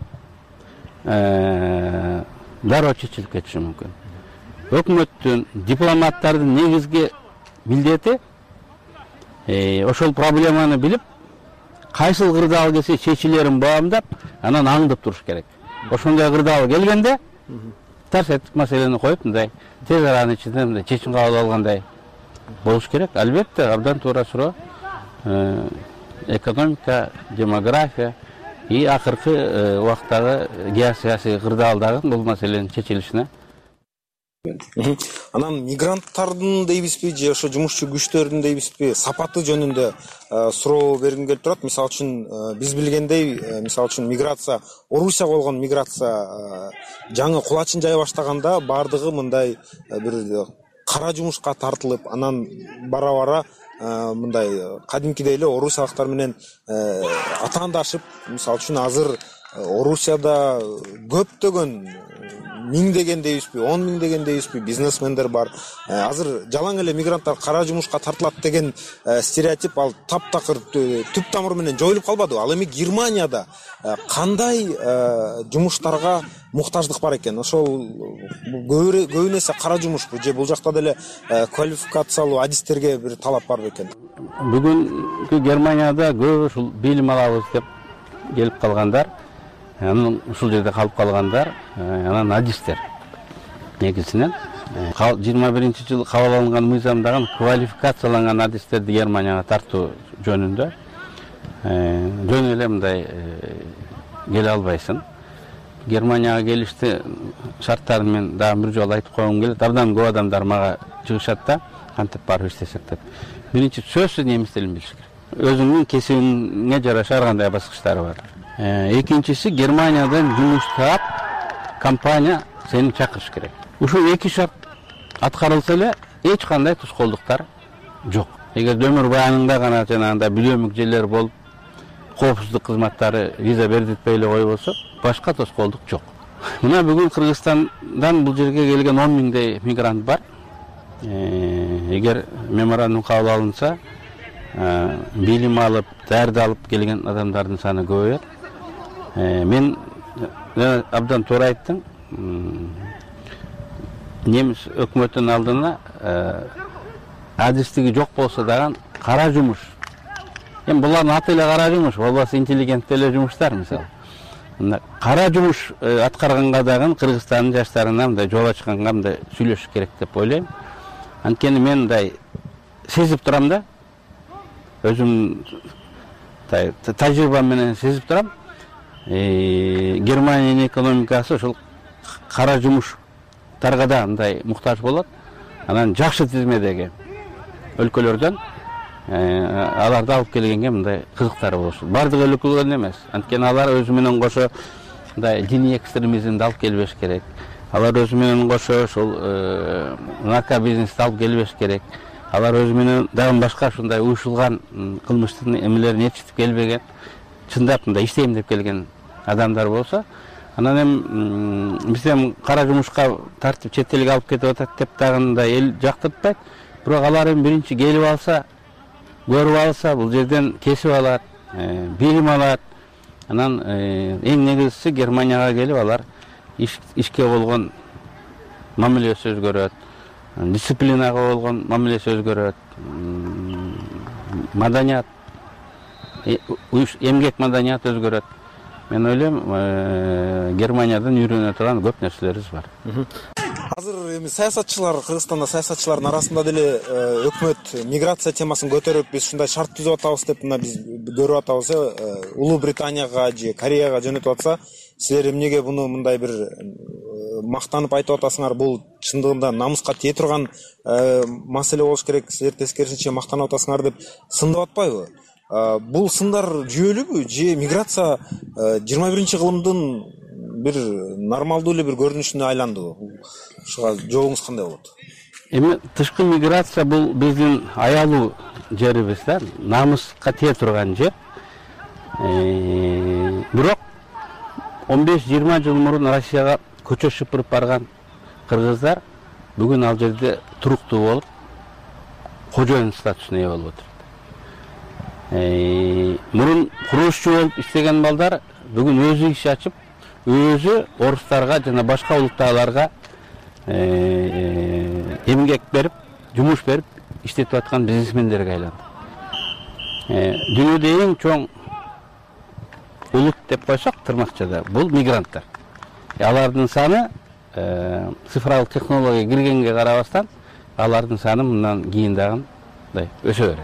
дароо чечилип кетиши мүмкүн. Өкмөттүн, дипломаттардын негизги милдети ошол проблеманы билип, кайсыл кырдаал келсе чечилерин баамдап, анан аңдып туруш керек. Ошондой кырдаал келгенде тарс этип маселени коюп, мындай тез аранын ичинде мындай чечим кабыл алгандай болуш керек. Албетте, абдан туура суроо. Экономика, демография и акыркы убактагы геосаясий кырдаалдагы бул маселенин чечилишине. Анан мигранттардын дейбизби же ошо жумушчу күчтөрдүн дейбизби сапаты жөнүндө суроо бергим келип турат. Мисалы үчүн биз билгендей, мисалы үчүн миграция, Орусияга болгон миграция жаңы кулачын жая баштаганда бардыгы мындай бир кара жумушка тартылып, анан бара-бара мындай кадимкидей эле орусиялыктар менен атаандашып, мисалы үчүн азыр Орусияда көптөгөн миңдеген дейбизби, он миңдеген дейбизби бизнесмендер бар. Азыр жалаң эле мигранттар кара жумушка тартылат деген стереотип ал таптакыр түп тамыры менен жоюлуп калбады. Ал эми Германияда кандай жумуштарга муктаждык бар экен? Ошол көбүнө эсе кара жумушпу же бул жакта деле квалификациялуу адистерге бир талап бар бекен? Бүгүнкү Германияда көп ушул билим алабыз деп келип калгандар, анан ушул жерде калып калгандар, анан адистер негизинен жыйырма биринчи жылы кабыл алынган мыйзамдагы квалификацияланган адистерди Германияга тартуу жөнүндө жөн эле мындай келе албайсың. Германияга келишти шарттарын мен дагы бир жолу айтып койгум келет. Абдан көп адамдар мага чыгышат да, кантип барып иштесек деп. Биринчи сөзсүз немис тилин билиш керек. Өзүңүн кесибиңе жараша ар кандай баскычтары бар. Экинчиси, Германиядан жумуш таап компания сени чакырыш керек. Ушул эки шарт аткарылса эле эч кандай тоскоолдуктар жок. Эгер өмүр баянында гана жанагындай билөөмүк жерлер болуп, коопсуздук кызматтары виза бердитпей эле кой болсо, башка тоскоолдук жок. Мына бүгүн Кыргызстандан бул жерге келген он миңдей мигрант бар. Эгер меморандум кабыл алынса, билим алып, дәрді алып келген адамдардын саны көбөйөт. Мен абдан туура айттым. Немис өкмөтүнүн алдына адистиги жок болсо дагы кара жумуш. Эми булардын аты эле кара жумуш, болбосо интеллигенттүү эле жумуштар мисалы. Кара жумуш аткарганга дагы Кыргызстандын жаштарына мындай жол ачканга мындай сүйлөшүш керек деп ойлойм. Анткени мен мындай сезип турам да. Өзüm tecrübem менен сезип турам. Германиянын экономикасы ошол кара жумуштарга да мындай муктаж болот. Анан жакшы тизмедеги өлкөлөрдөн аларды алып келгенге мындай кызыктары болушу. Бардыгы өлкөлөрдөн эмес. Анткени алар өзү менен кошо мындай диний экстремизмди алып келбеш керек. Алар өзү менен кошо ошол нарко бизнести алып келбеш керек. Алар өзү менен дагы башка ушундай уюшулган кылмыштын эмелерин ээрчитип келбеген. чындап мындай иштейм деп келген адамдар болсо, анан эми биз эми кара жумушка тартып чет элге алып кетип атат деп дагы эл жактыртпайт. Бирок алар эми биринчи келип алса, көрүп алса, бул жерден кесип алат, билим алат. Анан эң негизгиси Германияга келип алар ишке болгон мамилеси өзгөрөт, дисциплинага болгон мамилеси өзгөрөт, маданият, эмгек маданият өзгөрөт. Мен ойлойм, Германиядан үйрөнө турган көп нерселерибиз бар. Азыр эми саясатчылар, Кыргызстанда саясатчылардын арасында деле өкмөт миграция темасын көтөрүп, биз ушундай шарт түзүп атабыз деп мына биз көрүп атабыз. Улуу Британияга же Кореяга жөнөтүп атса, силер эмнеге буну мындай бир мактанып айтып атасыңар? Бул чындыгында намыска тие турган маселе болуш керек. Силер тескерисинче мактанып атасыңар деп сындап атпайбы? Бул сындар жүйөлүүбү же миграция жыйырма биринчи кылымдын бир нормалдуу эле бир көрүнүшүнө айландыбы? Ушуга жообуңуз кандай болот? Эми тышкы миграция бул биздин аялуу жерибиз да, намыска тие турган жер. Бирок он беш жыйырма жыл мурун Россияга көчө шыпырып барган кыргыздар бүгүн ал жерде туруктуу болуп, кожоюн статусуна ээ болуп отурат. Мурун курушчу болуп иштеген балдар бүгүн өзү иш ачып, өзү орустарга жана башка улуттагыларга эмгек берип, жумуш берип иштетип аткан бизнесмендерге айланды. Дүйнөдө эң чоң улут деп койсок, тырмакчада бул мигранттар. Алардын саны цифрлык технология киргенге карабастан, алардын саны мындан кийин дагы өсө берет.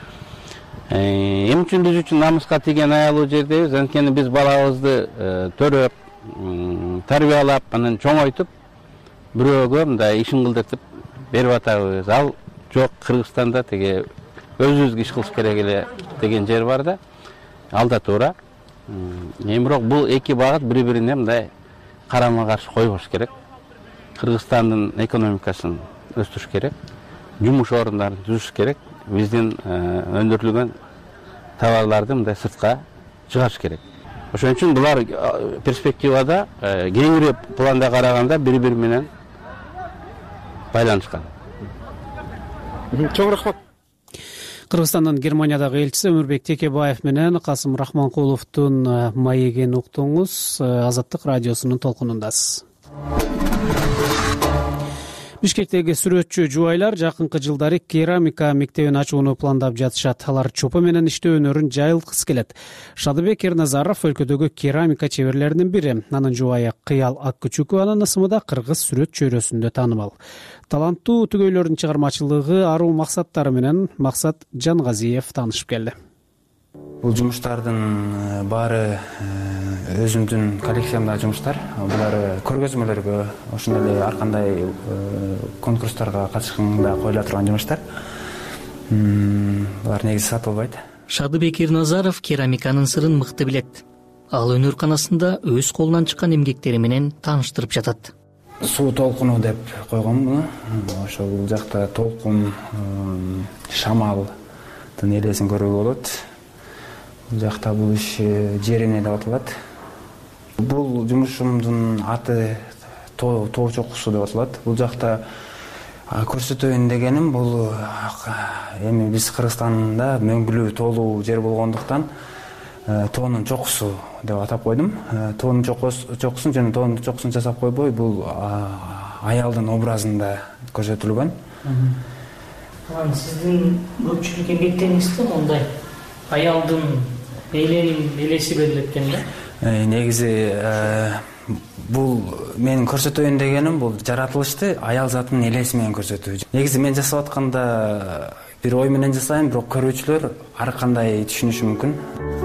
Эми үчүн биз үчүн намыска тийген аялуу жердебиз. Анткени биз балабызды төрөп, тарбиялап, анан чоңойтуп, бирөөгө мындай ишин кылдыртып берип атабыз. Ал жок, Кыргызстанда теге өзүбүзгө иш кылыш керек эле деген жер бар да. Ал да туура. Эми бирок бул эки багыт бири-бирине мындай карама-каршы койбош керек. Кыргызстандын экономикасын өстүрүш керек, жумуш орундарын түзүш керек. Биздин өндүрүлгөн товарларды мындай сыртка чыгарыш керек. Ошон үчүн булар перспективада кеңири планда караганда бири-бири менен байланышкан. Чоң рахмат. Кыргызстандын Германиядагы элчиси Өмүрбек Текебаев менен Касым Рахманкуловдун маегин уктуңуз. Азаттык радиосунун толкунундасыз. Бишкектеги сүрөтчү жубайлар жакынкы жылдары керамика мектебин ачууну пландап жатышат. Алар чопо менен иштөө өнөрүн жайылткысы келет. Шадыбек Эрназаров өлкөдөгү керамика чеберлеринин бири. Анын жубайы Кыял Аккүчүкованын ысымы да кыргыз сүрөт чөйрөсүндө таанымал. Таланттуу түгөйлөрдүн чыгармачылыгы аруу максаттары менен Максат Жангазиев таанышып келди. Бул жумуштардын баары өзүмдүн коллекциямдагы жумуштар. Булар көргөзмөлөргө, ошондой эле ар кандай конкурстарга катышканда коюла турган жумуштар. Булар негизи сатылбайт. Шадыбек Эрназаров керамиканын сырын мыкты билет. Ал өнөрканасында өз колунан чыккан эмгектери менен тааныштырып жатат. Суу толкуну деп койгон муну. Ошол бул жакта толкун, шамалдын элесин көрүүгө болот. Бул жакта бул иш жерине деп аталат. Бул жумушумдун аты тоо чокусу деп аталат. Бул жакта көрсөтөйүн дегеним бул эми биз Кыргызстанда мөңгүлүү тоолуу жер болгондуктан тоонун чокусу деп атап койдум. Тоонун чокусун жана тоонун чокусун жасап койбой, бул аялдын образында көрсөтүлгөн. Сиздин көпчүлүк эмгектериңизде мындай аялдын эленин элеси берилет экен да? Негизи бул менин көрсөтөйүн дегеним бул жаратылышты аял затынын элеси менен көрсөтүү. Негизи мен жасап атканда бир ой менен жасайм, бирок көрүүчүлөр ар кандай түшүнүшү мүмкүн.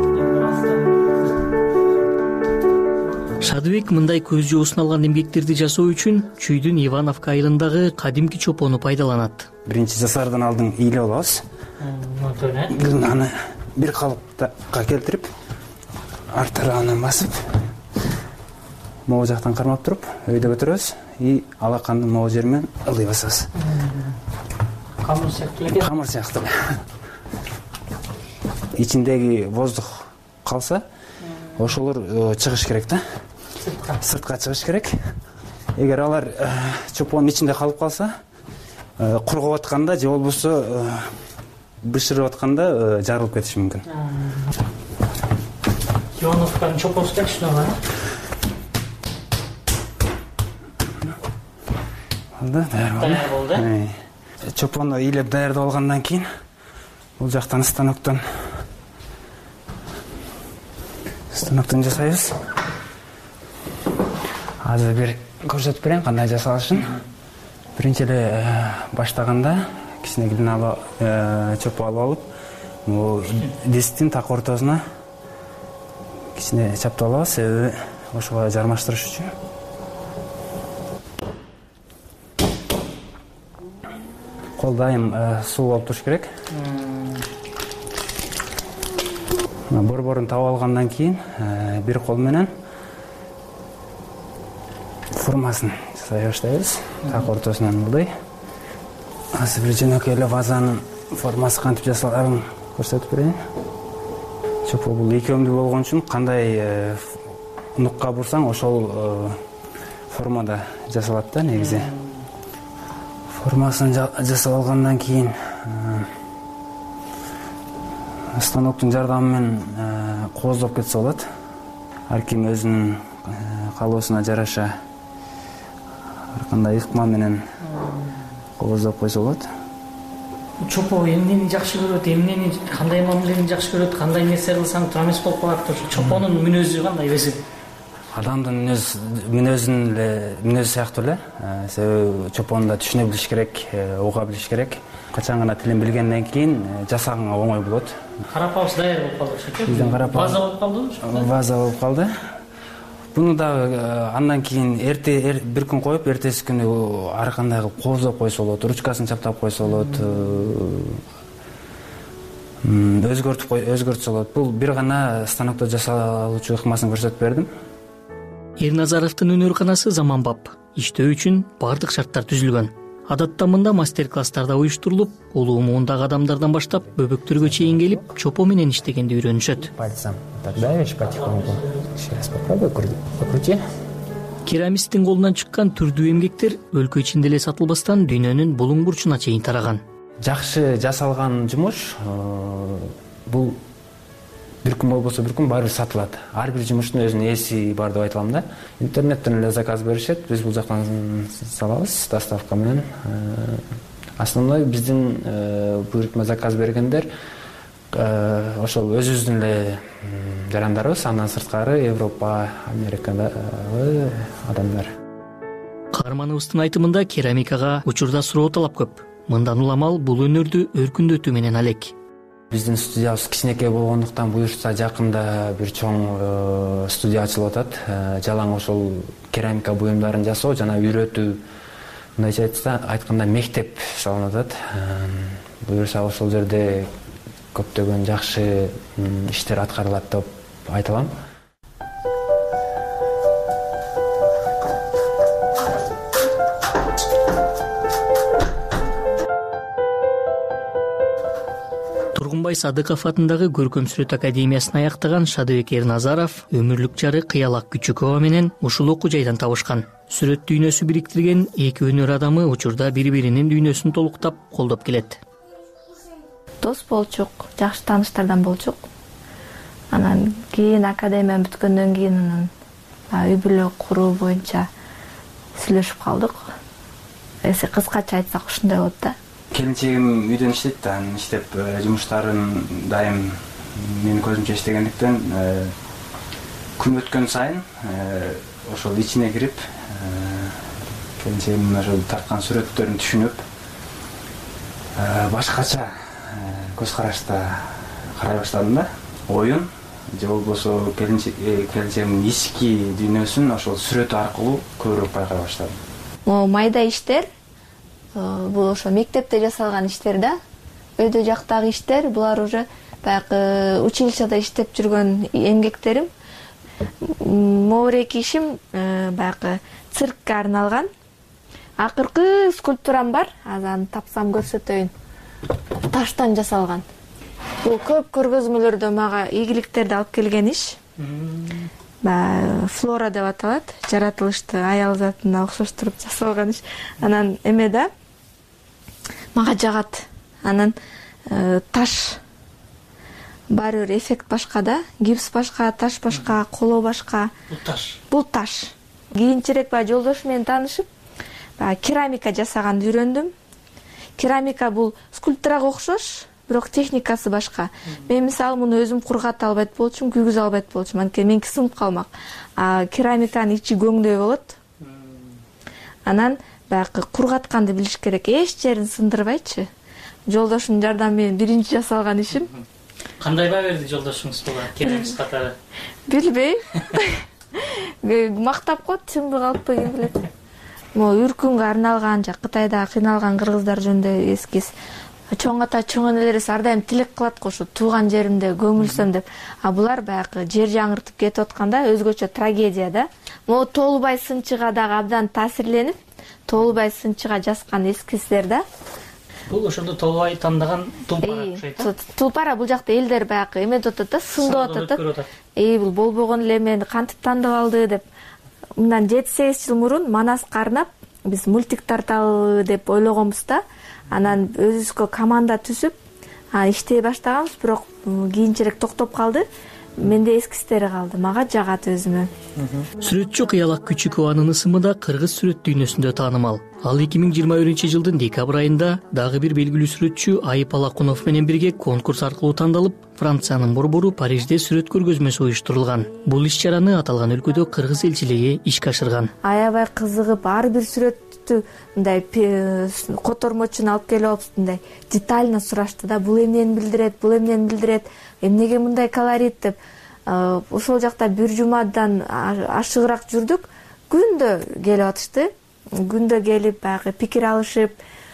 Шадыбек мындай көз жоосун алган эмгектерди жасоо үчүн Чүйдүн Ивановка айылындагы кадимки чопону пайдаланат. Биринчи жасаардан алдын ийлеп алабыз. Аны бир калыпка келтирип, арт тарабынан басып, могу жактан кармап туруп, өйдө көтөрөбүз и алакандын могу жери менен ылый басабыз. Камыр сыяктуу экен. Камыр сыяктуу. Ичиндеги воздух калса ошолор чыгыш керек да, сыртка чыгыш керек. Эгер алар чопонун ичинде калып калса, кургап атканда же болбосо бышырып атканда жарылып кетиши мүмкүн. Ионовканын чопонусу да ушундай. Болду, даяр болду. Чопонду ыйлап даярдап алгандан кийин бул жактан станоктон станоктон жасайбыз. Азыр бир көрсөтүп берейин кандай жасалышын. Биринчи эле баштаганда кичине глина чопо алып алып, бул дисктин так ортосуна кичине чаптап алабыз, себеби ошого жармаштырыш үчүн. Кол дайым суу болуп туруш керек. Борборун таап алгандан кийин бир кол менен формасын жасай баштайбыз. Так ортосунан мындай. Азыр бир жөнөкөй эле вазанын формасы кантип жасалганын көрсөтүп берейин. Чопо бул экөөмдүү болгон үчүн кандай нукка бурсаң ошол формада жасалат да негизи. Формасын жасап алгандан кийин станоктун жардамы менен кооздоп кетсе болот. Ар ким өзүнүн каалоосуна жараша ар кандай ыкма менен кооздоп койсо болот. Чопо эмнени жакшы көрөт, эмнени кандай мамилени жакшы көрөт, кандай нерсе кылсаң туура эмес болуп калат. Ошо чопонун мүнөзү кандай өзү? Адамдын мүнөзүн эле мүнөзү сыяктуу эле. Себеби чопонду түшүнө билиш керек, уга билиш керек. Качан гана тилин билгенден кийин жасаганга оңой болот. Карапабыз даяр болуп калды ошо. Биздин карапабыз база болуп калдыбы? База болуп калды. Буну да андан кийин эрте бир күн коюп, эртеси күнү ар кандай кылып кооздоп койсо болот, ручкасын чаптап койсо болот, өзгөртүп өзгөртсө болот. Бул бир гана станокто жасалуучу ыкмасын көрсөтүп бердим. Эрназаровдун өнөрканасы заманбап. Иштөө үчүн бардык шарттар түзүлгөн. Адатта мында мастер-класстарда уюштурулуп, улуу муундагы адамдардан баштап бөбөктөргө чейин келип, чопо менен иштегенди үйрөнүшөт. Пальцем так давишь потихоньку. Сейчас попробуй покрути. Керамисттин колунан чыккан түрдүү эмгектер өлкө ичинде эле сатылбастан дүйнөнүн булуң бурчуна чейин тараган. Жакшы жасалган жумуш бул бир күн болбосо бир күн баары сатылат. Ар бир жумуштун өзүнүн ээси бар деп айта алам да. Интернеттен эле заказ беришет, биз бул жактан салабыз доставка менен. Основной биздин буйрутма заказ бергендер ошол өзүбүздүн эле жарандарыбыз, андан сырткары Европа, Америкадагы адамдар. Каарманыбыздын айтымында керамикага учурда суроо талап көп. Мындан уламал бул өнөрдү өркүндөтүү менен алек. Биздин студиябыз кичинекей болгондуктан буюрса жакында бир чоң студия ачылып атат. Жалаң ошол керамика буюмдарын жасоо жана үйрөтүү, мындайча айтса айтканда мектеп салынып атат. Буюрса ошол жерде көптөгөн жакшы иштер аткарылат деп айта алам. Тургунбай Садыков атындагы Көркөм сүрөт академиясын аяктаган Шадыбек Эрназаров өмүрлүк жары Кыялак Күчүкова менен ушул окуу жайдан табышкан. Сүрөт дүйнөсү бириктирген эки өнөр адамы учурда бири-биринин дүйнөсүн толуктап, колдоп келет. Дос болчук, жакшы тааныштардан болчук. Анан кийин академия бүткөндөн кийин анан үй бүлө куруу боюнча сүйлөшүп калдык. Эсе кыскача айтсак ушундай болот да. Келинчегим үйдөн иштейт да, иштеп жумуштарын дайым менин көзүмчө иштегендиктен күн өткөн сайын ошол ичине кирип, келинчегимдин ошол тарткан сүрөттөрүн түшүнүп, башкача көз карашта карай баштадым да. Оюн же болбосо келинчегимдин ички дүйнөсүн ошол сүрөт аркылуу көбүрөөк байкай баштадым. Могу майда иштер бул ошо мектепте жасалган иштер да. Өйдө жактагы иштер булар уже баягы училищеде иштеп жүргөн эмгектерим. Моореки ишим баягы циркке арналган. Акыркы скульптурам бар, азыр аны тапсам көрсөтөйүн. Таштан жасалган. бул көп көргөзмөлөрдө мага ийгиликтерди алып келген иш. Баягы флора деп аталат, жаратылышты аял затына окшоштуруп жасалган иш. Анан эме да мага жагат. Анан таш баары бир эффект башка да, гипс башка, таш башка, коло башка. Бул таш. Бул таш. Кийинчерээк баягы жолдошу менен таанышып, баягы керамика жасаганды үйрөндүм. Керамика бул скульптурага окшош, бирок техникасы башка. Мен мисалы муну өзүм кургата албайт болчумун, күйгүзө албайт болчумун, анткени меники сынып калмак. А керамиканын ичи көңдөй болот. Анан баягы кургатканды билиш керек, эч жерин сындырбайчы. Жолдошунун жардамы менен биринчи жасалган ишим. Кандай баа берди жолдошуңуз буга керемис катары? Билбейм. Мактап коет, чынбы калппы ким билет. Могу үркүнгө арналган, жа Кытайда кыйналган кыргыздар жөнүндө эскиз. Чоң ата, чоң энелерибиз ар дайым тилек кылат го, ушу тууган жеримде көмүлсөм деп. А булар баягы жер жаңыртып кетип атканда өзгөчө трагедия да. Могу Тоолубай сынчыга дагы абдан таасирленип, Тоолубай сынчыга жазган эскиздер да. Бул ошондо Тоолубай тандаган тулпара окшойт. Тулпара бул жакта элдер баягы эме деп атат да, сындап атат. Эй, бул болбогон эле, мени кантип тандап алды деп. Мындан жети сегиз жыл мурун Манаска арнап биз мультик тарталы деп ойлогонбуз да. Анан өзүбүзгө команда түзүп, иштей баштаганбыз, бирок кийинчерээк токтоп калды. Менде эскистери калды, мага жагат өзүмө. Сүрөтчү Кыялак Күчүкованын ысымы да кыргыз сүрөт дүйнөсүндө таанымал. Ал эки миң жыйырма биринчи жылдын декабрь айында дагы бир белгилүү сүрөтчү Айып Алакунов менен бирге конкурс аркылуу тандалып, Франциянын борбору Парижде сүрөт көргөзмөсү уюштурулган. Бул иш-чараны аталган өлкөдө кыргыз элчилиги ишке ашырган. Аябай кызыгып, ар бир сүрөттү мындай котормочун алып келип алып, мындай детально сурашты да, бул эмнени билдирет, бул эмнени билдирет, эмнеге мындай колорит деп. Ошол жакта бир жумадан ашыгыраак жүрдүк. Күндө келип атышты. Күндө келип баягы пикир алышып,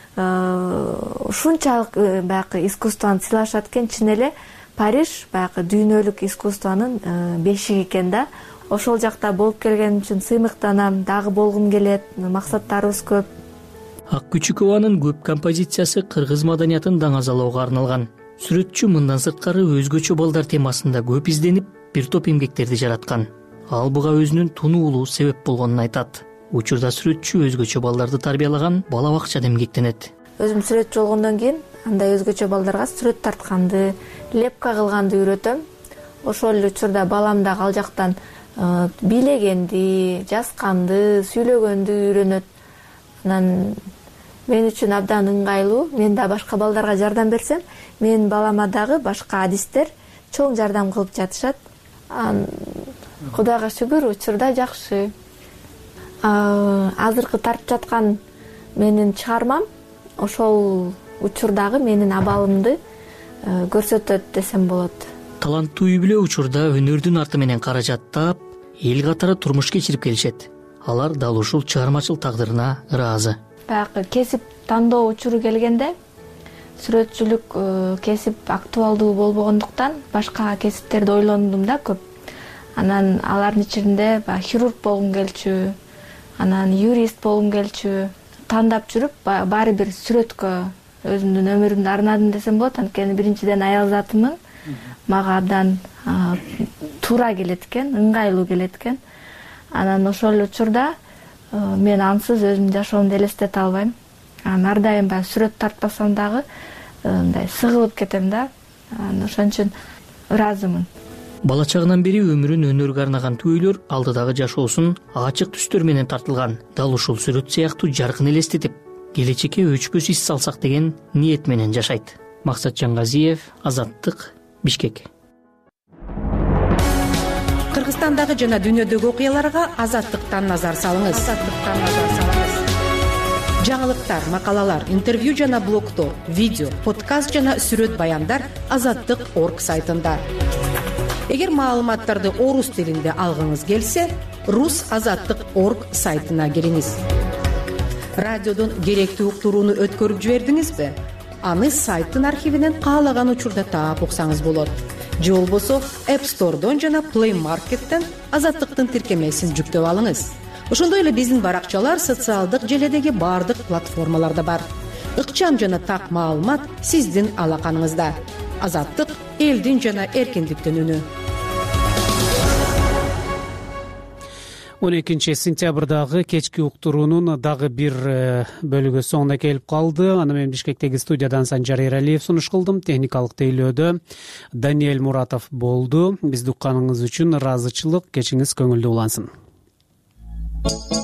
ушунчалык баягы искусствону сыйлашат экен. Чын эле Париж баягы дүйнөлүк искусствонун бешиги экен да. Ошол жакта болуп келген үчүн сыймыктанам, дагы болгум келет, максаттарыбыз көп. Ак Күчүкованын көп композициясы кыргыз маданиятын даңазалоого арналган. Сүрөтчү мындан сырткары өзгөчө балдар темасында көп изденип, бир топ эмгектерди жараткан. Ал буга өзүнүн тунуулуу себеп болгонун айтат. Учурда сүрөтчү өзгөчө балдарды тарбиялаган бала бакчада эмгектенет. Өзүм сүрөтчү болгондон кийин андай өзгөчө балдарга сүрөт тартканды, лепка кылганды үйрөтөм. Ошол эле учурда балам дагы ал жактан бийлегенди, жазганды, сүйлөгөндү үйрөнөт. Анан мен үчүн абдан ыңгайлуу. Мен да башка балдарга жардам берсем, менин балама дагы башка адистер чоң жардам кылып жатышат. Кудайга шүгүр, учурда жакшы. Азыркы тартып жаткан менин чыгармам ошол учурдагы менин абалымды көрсөтөт десем болот. Таланттуу үй бүлө учурда өнөрдүн арты менен каражаттап, эл катары турмуш кечирип келишет. Алар дал ушул чыгармачыл тагдырына ыраазы. Баягы кесип тандоо учуру келгенде сүрөтчүлүк кесип актуалдуу болбогондуктан башка кесиптерди ойлондум да көп. Анан алардын ичинде баягы хирург болгум келчү, анан юрист болгум келчү. Тандап жүрүп, баары бир сүрөткө өзүмдүн өмүрүмдү арнадым десем болот. Анткени биринчиден аял затымын. Мага абдан туура келет экен, ыңгайлуу келет экен. Анан ошол учурда мен ансыз өзүмдүн жашоомду элестете албайм. Анан ар дайым баягы сүрөт тартпасам дагы мындай сыгылып кетем да. Ошон үчүн ыраазымын. Бала чагынан бери өмүрүн өнөргө арнаган түбөйлөр алдыдагы жашоосун ачык түстөр менен тартылган. Дал ушул сүрөт сыяктуу жаркын элестетип, келечекке өчпөс ис салсак деген ниет менен жашайт. Максат Жаңгазиев, Азаттык, Бишкек. Кыргызстандагы жана дүйнөдөгү окуяларга Азаттыктан назар салыңыз. Азаттыктан назар салыңыз. Жаңылыктар, макалалар, интервью жана блогтор, видео, подкаст жана сүрөт баяндар азаттык точка орг сайтында. Эгер маалыматтарды орус тилинде алгыңыз келсе, рус азаттык точка орг сайтына кириңиз. Радиодон керектүү уктурууну өткөрүп жибердиңизби? Аны сайттын архивинен каалаган учурда таап уксаңыз болот. Же болбосо App Store'дон жана Play Market'тен Азаттыктын тиркемесин жүктөп алыңыз. Ошондой эле биздин баракчалар социалдык желедеги бардык платформаларда бар. Ыкчам жана так маалымат сиздин алаканыңызда. Азаттык элдин жана эркиндиктин үнү. он экинчи сентябрдагы кечки уктуруунун дагы бир бөлүгү соңуна келип калды. Аны мен Бишкектеги студиядан Санжар Эралиев сунуш кылдым. Техникалык тейлөөдө Даниэль Муратов болду. Бизди укканыңыз үчүн ыраазычылык. Кечиңиз көңүлдүү улансын.